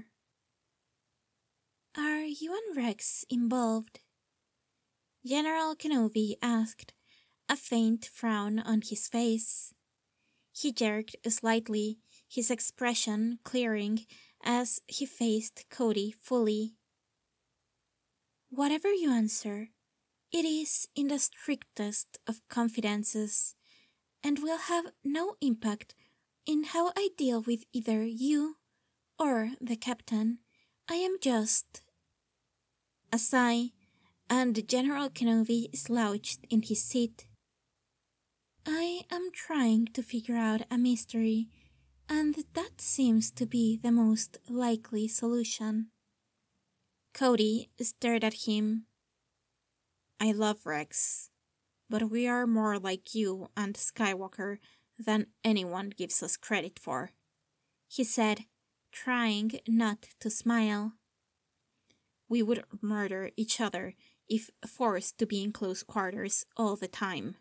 Speaker 1: Are you and Rex involved? General Kenobi asked, a faint frown on his face. He jerked slightly, his expression clearing as he faced Cody fully. Whatever you answer, it is in the strictest of confidences, and will have no impact in how I deal with either you or the captain. I am just... A sigh, and General Kenobi slouched in his seat. I am trying to figure out a mystery, and that seems to be the most likely solution. Cody stared at him. I love Rex, but we are more like you and Skywalker than anyone gives us credit for, he said, trying not to smile. We would murder each other if forced to be in close quarters all the time.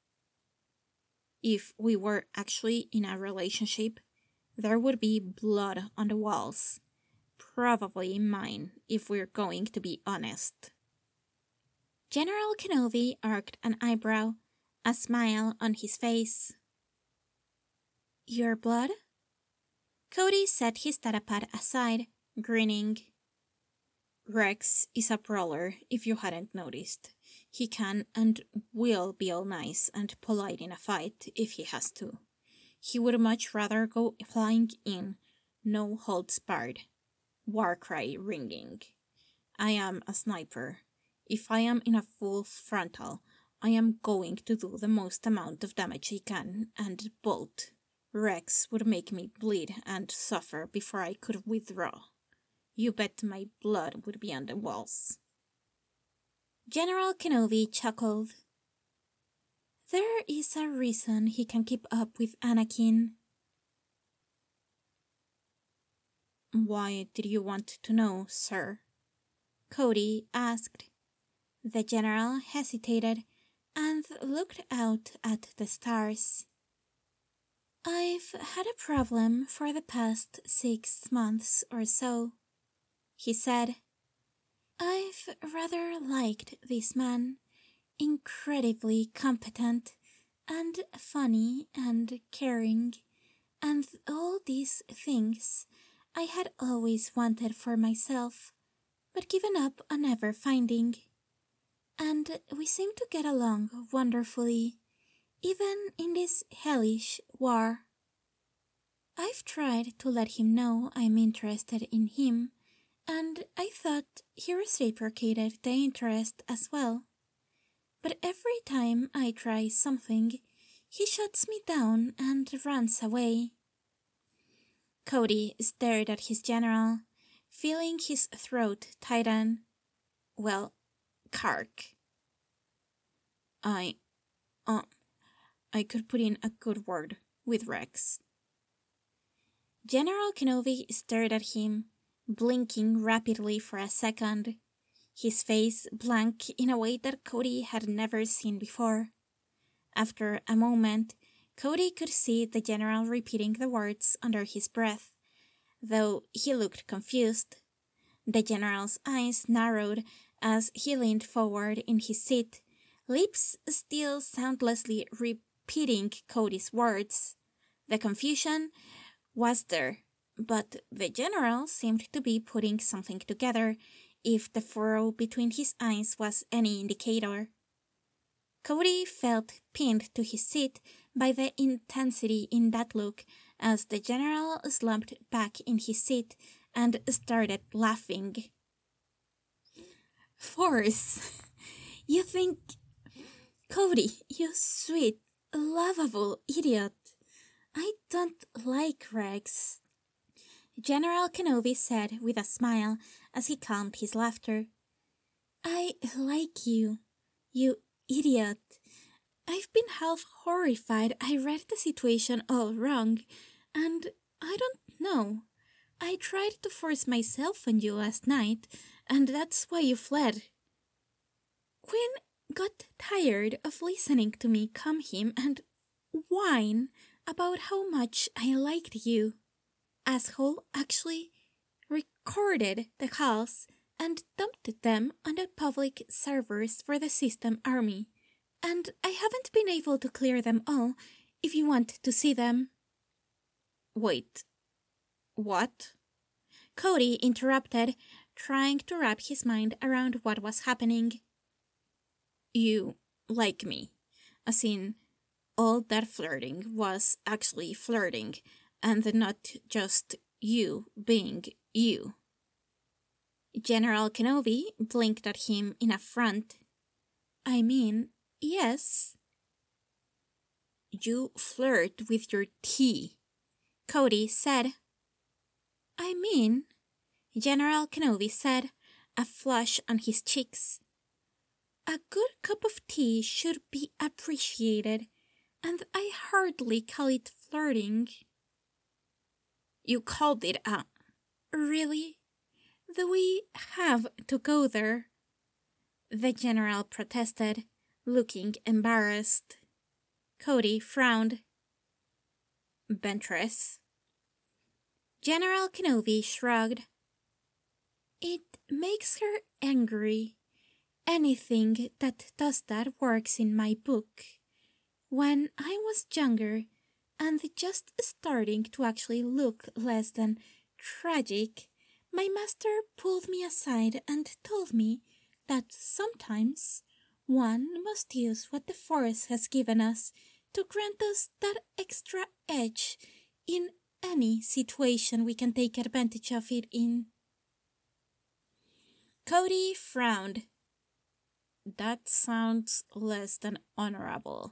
Speaker 1: If we were actually in a relationship, there would be blood on the walls. Probably mine, if we're going to be honest. General Kenobi arched an eyebrow, a smile on his face. Your blood? Cody set his datapad aside, grinning. Rex is a brawler, if you hadn't noticed. He can and will be all nice and polite in a fight if he has to. He would much rather go flying in, no holds barred. War cry ringing. I am a sniper. If I am in a full frontal, I am going to do the most amount of damage I can and bolt. Rex would make me bleed and suffer before I could withdraw. You bet my blood would be on the walls. General Kenobi chuckled. There is a reason he can keep up with Anakin. Why did you want to know, sir? Cody asked. The general hesitated and looked out at the stars. I've had a problem for the past six months or so, he said. I've rather liked this man, incredibly competent and funny and caring, and all these things I had always wanted for myself, but given up on ever finding. And we seem to get along wonderfully, even in this hellish war. I've tried to let him know I'm interested in him, and I thought he reciprocated the interest as well. But every time I try something, he shuts me down and runs away. Cody stared at his general, feeling his throat tighten. Well, Kark. I, uh, I could put in a good word with Rex. General Kenobi stared at him, blinking rapidly for a second, his face blank in a way that Cody had never seen before. After a moment, Cody could see the general repeating the words under his breath, though he looked confused. The general's eyes narrowed as he leaned forward in his seat, lips still soundlessly repeating Cody's words. The confusion was there, but the general seemed to be putting something together, if the furrow between his eyes was any indicator. Cody felt pinned to his seat by the intensity in that look as the general slumped back in his seat and started laughing. Force! You think... Cody, you sweet, lovable idiot. I don't like Rex. General Kenobi said with a smile as he calmed his laughter. I like you, you idiot. I've been half horrified I read the situation all wrong, and I don't know. I tried to force myself on you last night, and that's why you fled. Quinn got tired of listening to me calm him and whine about how much I liked you. Asshole actually recorded the calls and dumped them on the public servers for the system army, and I haven't been able to clear them all if you want to see them. Wait, what? Cody interrupted, trying to wrap his mind around what was happening. You like me, as in, all that flirting was actually flirting, and not just you being you. General Kenobi blinked at him in affront. I mean, yes. You flirt with your tea, Cody said. I mean, General Kenobi said, a flush on his cheeks. A good cup of tea should be appreciated, and I hardly call it flirting. You called it a... Really? Do we have to go there? The general protested, looking embarrassed. Cody frowned. Ventress. General Kenobi shrugged. It makes her angry. Anything that does that works in my book. When I was younger, and just starting to actually look less than tragic, my master pulled me aside and told me that sometimes one must use what the force has given us to grant us that extra edge in any situation we can take advantage of it in. Cody frowned. That sounds less than honorable.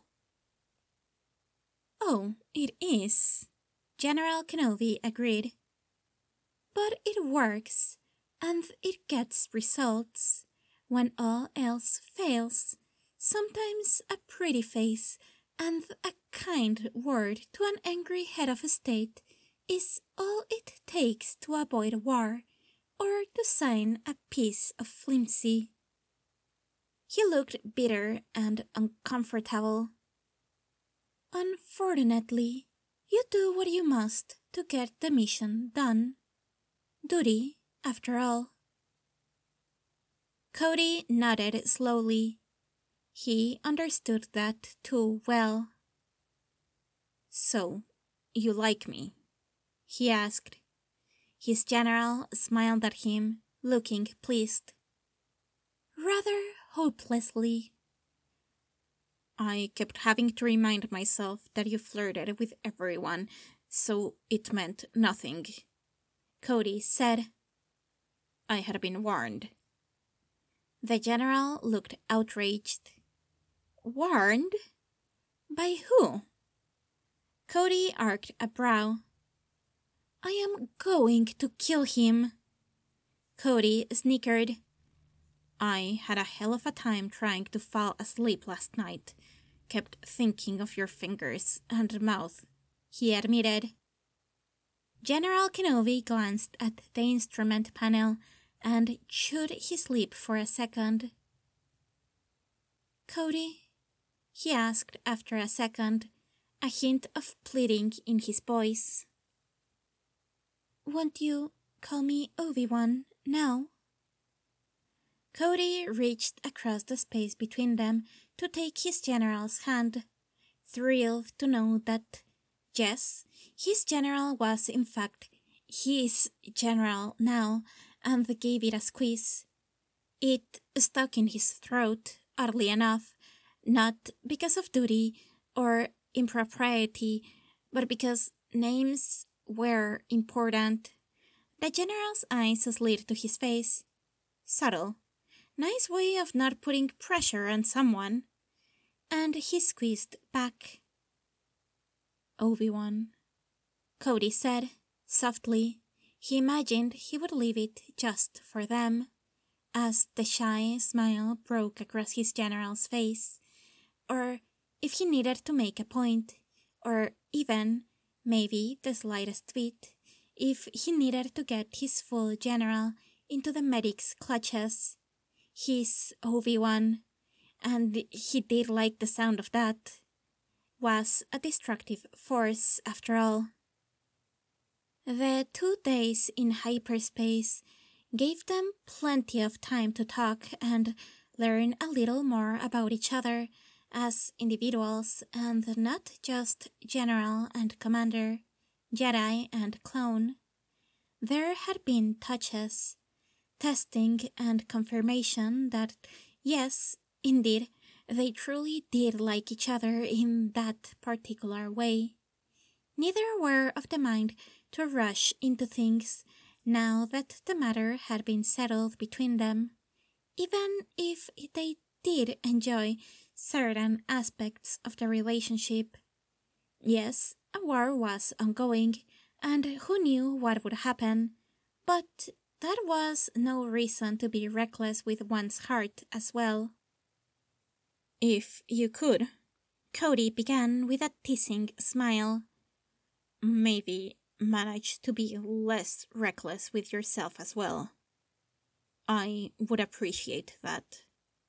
Speaker 1: Oh, it is, General Kenobi agreed. But it works, and it gets results. When all else fails, sometimes a pretty face and a kind word to an angry head of state is all it takes to avoid war or to sign a piece of flimsy. He looked bitter and uncomfortable. Unfortunately, you do what you must to get the mission done. Duty, after all. Cody nodded slowly. He understood that too well. So, you like me? He asked. His general smiled at him, looking pleased. Rather hopelessly. I kept having to remind myself that you flirted with everyone, so it meant nothing, Cody said. I had been warned. The general looked outraged. Warned? By who? Cody arched a brow. I am going to kill him. Cody snickered. I had a hell of a time trying to fall asleep last night. Kept thinking of your fingers and mouth, he admitted. General Kenobi glanced at the instrument panel and chewed his lip for a second. Cody? He asked after a second, a hint of pleading in his voice. Won't you call me Obi-Wan now? Cody reached across the space between them to take his general's hand, thrilled to know that, yes, his general was in fact his general now, and gave it a squeeze. It stuck in his throat, oddly enough, not because of duty or impropriety, but because names were important. The general's eyes slid to his face. Subtle. Nice way of not putting pressure on someone. And he squeezed back. Obi-Wan, Cody said, softly. He imagined he would leave it just for them, as the shy smile broke across his general's face, or if he needed to make a point, or even, maybe the slightest bit, if he needed to get his full general into the medic's clutches. His Obi-Wan, and he did like the sound of that, was a destructive force after all. The two days in hyperspace gave them plenty of time to talk and learn a little more about each other as individuals and not just general and commander, Jedi and clone. There had been touches, testing and confirmation that, yes, indeed, they truly did like each other in that particular way. Neither were of the mind to rush into things now that the matter had been settled between them, even if they did enjoy certain aspects of the relationship. Yes, a war was ongoing, and who knew what would happen, but that was no reason to be reckless with one's heart as well. If you could, Cody began with a teasing smile, maybe manage to be less reckless with yourself as well. I would appreciate that.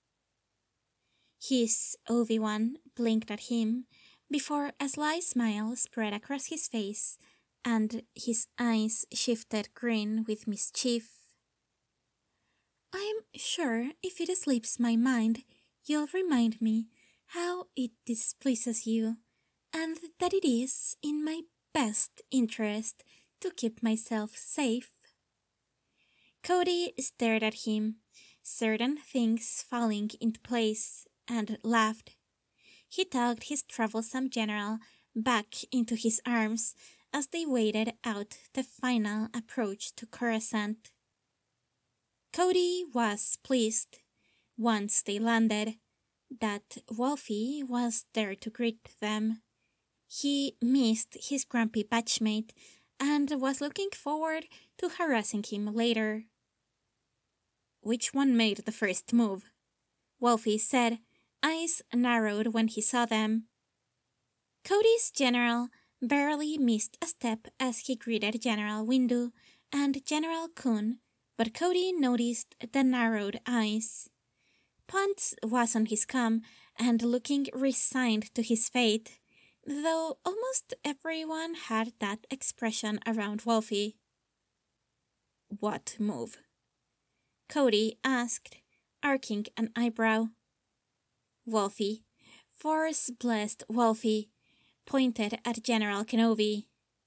Speaker 1: His Obi-Wan blinked at him before a sly smile spread across his face and his eyes shifted green with mischief. I'm sure if it slips my mind, you'll remind me how it displeases you, and that it is in my best interest to keep myself safe. Cody stared at him, certain things falling into place, and laughed. He tugged his troublesome general back into his arms as they waited out the final approach to Coruscant. Cody was pleased, once they landed, that Wolfie was there to greet them. He missed his grumpy batchmate and was looking forward to harassing him later. Which one made the first move? Wolfie said, eyes narrowed when he saw them. Cody's general barely missed a step as he greeted General Windu and General Kun, but Cody noticed the narrowed eyes. Ponce was on his comm and looking resigned to his fate, though almost everyone had that expression around Wolfie. What move? Cody asked, arcing an eyebrow. Wolfie, Force-blessed Wolfie, pointed at General Kenobi.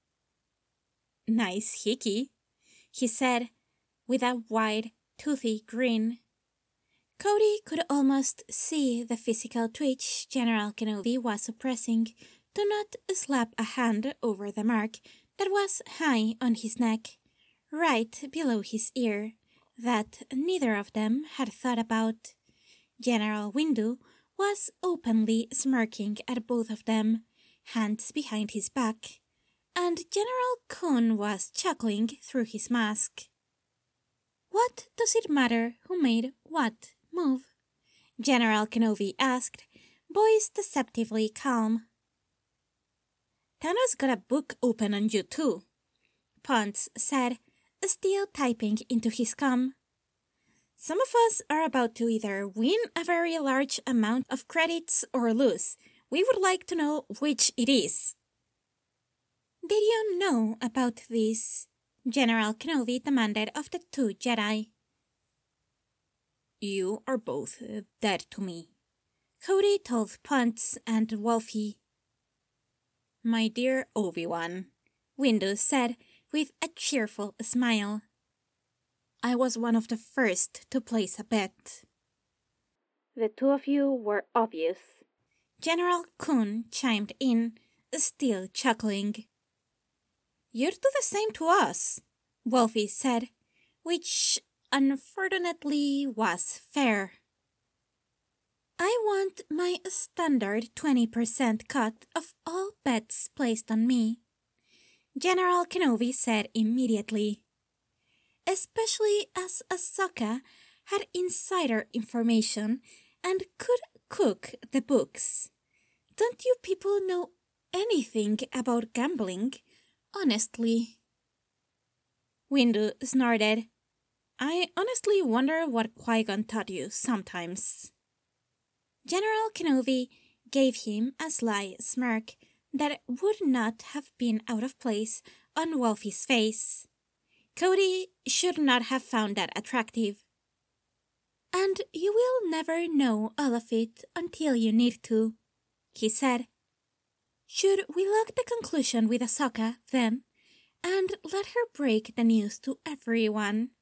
Speaker 1: Nice hickey, he said, with a wide, toothy grin. Cody could almost see the physical twitch General Kenobi was suppressing to not slap a hand over the mark that was high on his neck, right below his ear, that neither of them had thought about. General Windu was openly smirking at both of them, hands behind his back, and General Kun was chuckling through his mask. What does it matter who made what move? General Kenobi asked, voice deceptively calm. Thanos got a book open on you too, Ponce said, still typing into his comm. Some of us are about to either win a very large amount of credits or lose. We would like to know which it is. Did you know about this? General Kenobi demanded of the two Jedi. You are both dead to me, Cody told Ponce and Wolfie. My dear Obi-Wan, Windu said with a cheerful smile. I was one of the first to place a bet. The two of you were obvious. General Kun chimed in, still chuckling. You'd do the same to us, Wolfie said, which unfortunately was fair. I want my standard twenty percent cut of all bets placed on me, General Kenobi said immediately. Especially as Ahsoka had insider information and could cook the books. Don't you people know anything about gambling, honestly? Windu snorted. I honestly wonder what Qui-Gon taught you sometimes. General Kenobi gave him a sly smirk that would not have been out of place on Wolfie's face. Cody should not have found that attractive. And you will never know all of it until you need to, he said. Should we lock the conclusion with Ahsoka, then, and let her break the news to everyone?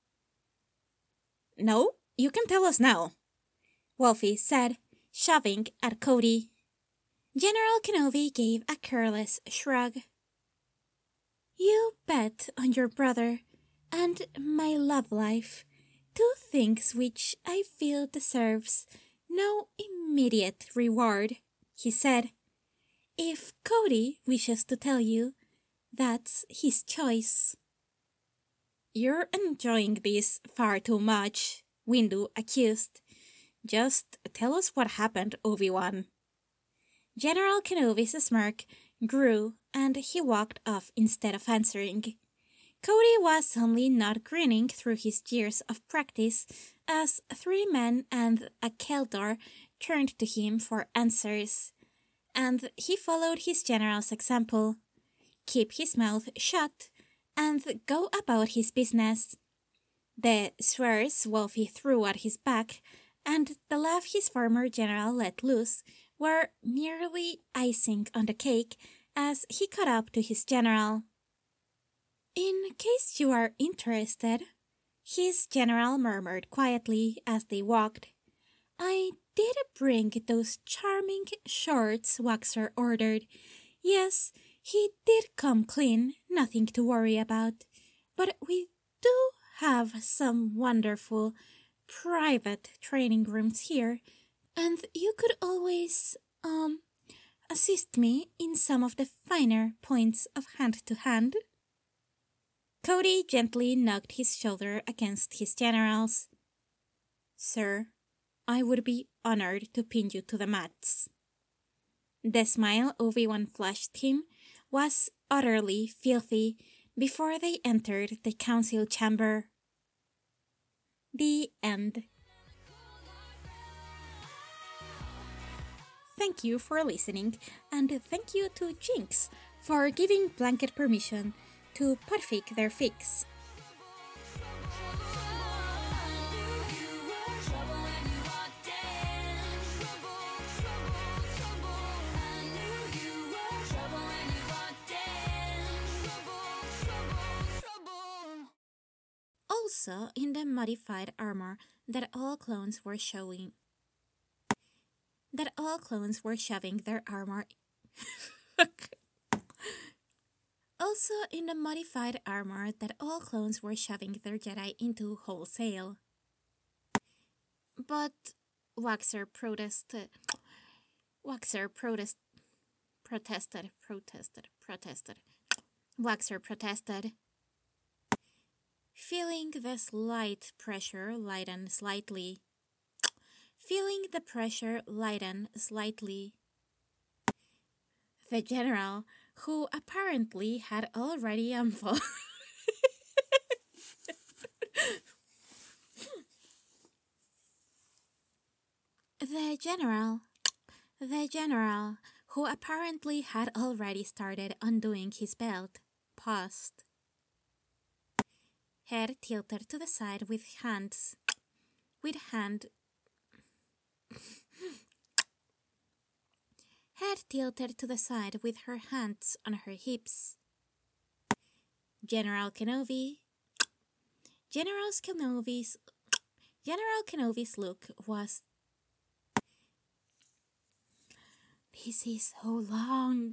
Speaker 1: No, you can tell us now, Wolfie said, shoving at Cody. General Kenobi gave a careless shrug. You bet on your brother and my love life, two things which I feel deserves no immediate reward, he said. If Cody wishes to tell you, that's his choice. You're enjoying this far too much, Windu accused. Just tell us what happened, Obi-Wan. General Kenobi's smirk grew and he walked off instead of answering. Cody was only not grinning through his years of practice as three men and a Keldor turned to him for answers, and he followed his general's example. Keep his mouth shut and go about his business. The swears Wolfie threw at his back and the laugh his former general let loose were merely icing on the cake as he caught up to his general. In case you are interested, his general murmured quietly as they walked, I did bring those charming shorts Waxer ordered. Yes, he did come clean, nothing to worry about. But we do have some wonderful private training rooms here, and you could always, um, assist me in some of the finer points of hand-to-hand. Cody gently knocked his shoulder against his general's. Sir, I would be honored to pin you to the mats. The smile Obi-Wan flashed him was utterly filthy before they entered the council chamber. The end. Thank you for listening, and thank you to Jinx for giving blanket permission to potfic their fics. Also, in the modified armor that all clones were showing, that all clones were shoving their armor. Also, in the modified armor that all clones were shoving their Jedi into wholesale. But Waxer protested. Waxer protest, protested, protested, protested. Waxer protested. Feeling the slight pressure lighten slightly. Feeling the pressure lighten slightly. The general, who apparently had already unfolded. The general, the general, who apparently had already started undoing his belt, paused. Head tilted to the side with hands, with hand. Head tilted to the side with her hands on her hips. General Kenobi. General Kenobi's General Kenobi's look was. This is so long.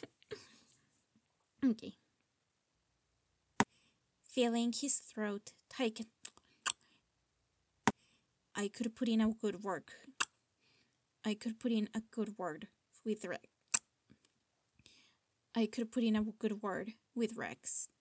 Speaker 1: Okay. Feeling his throat tighten. I could put in a good work. I could put in a good word with Rex. I could put in a good word with Rex.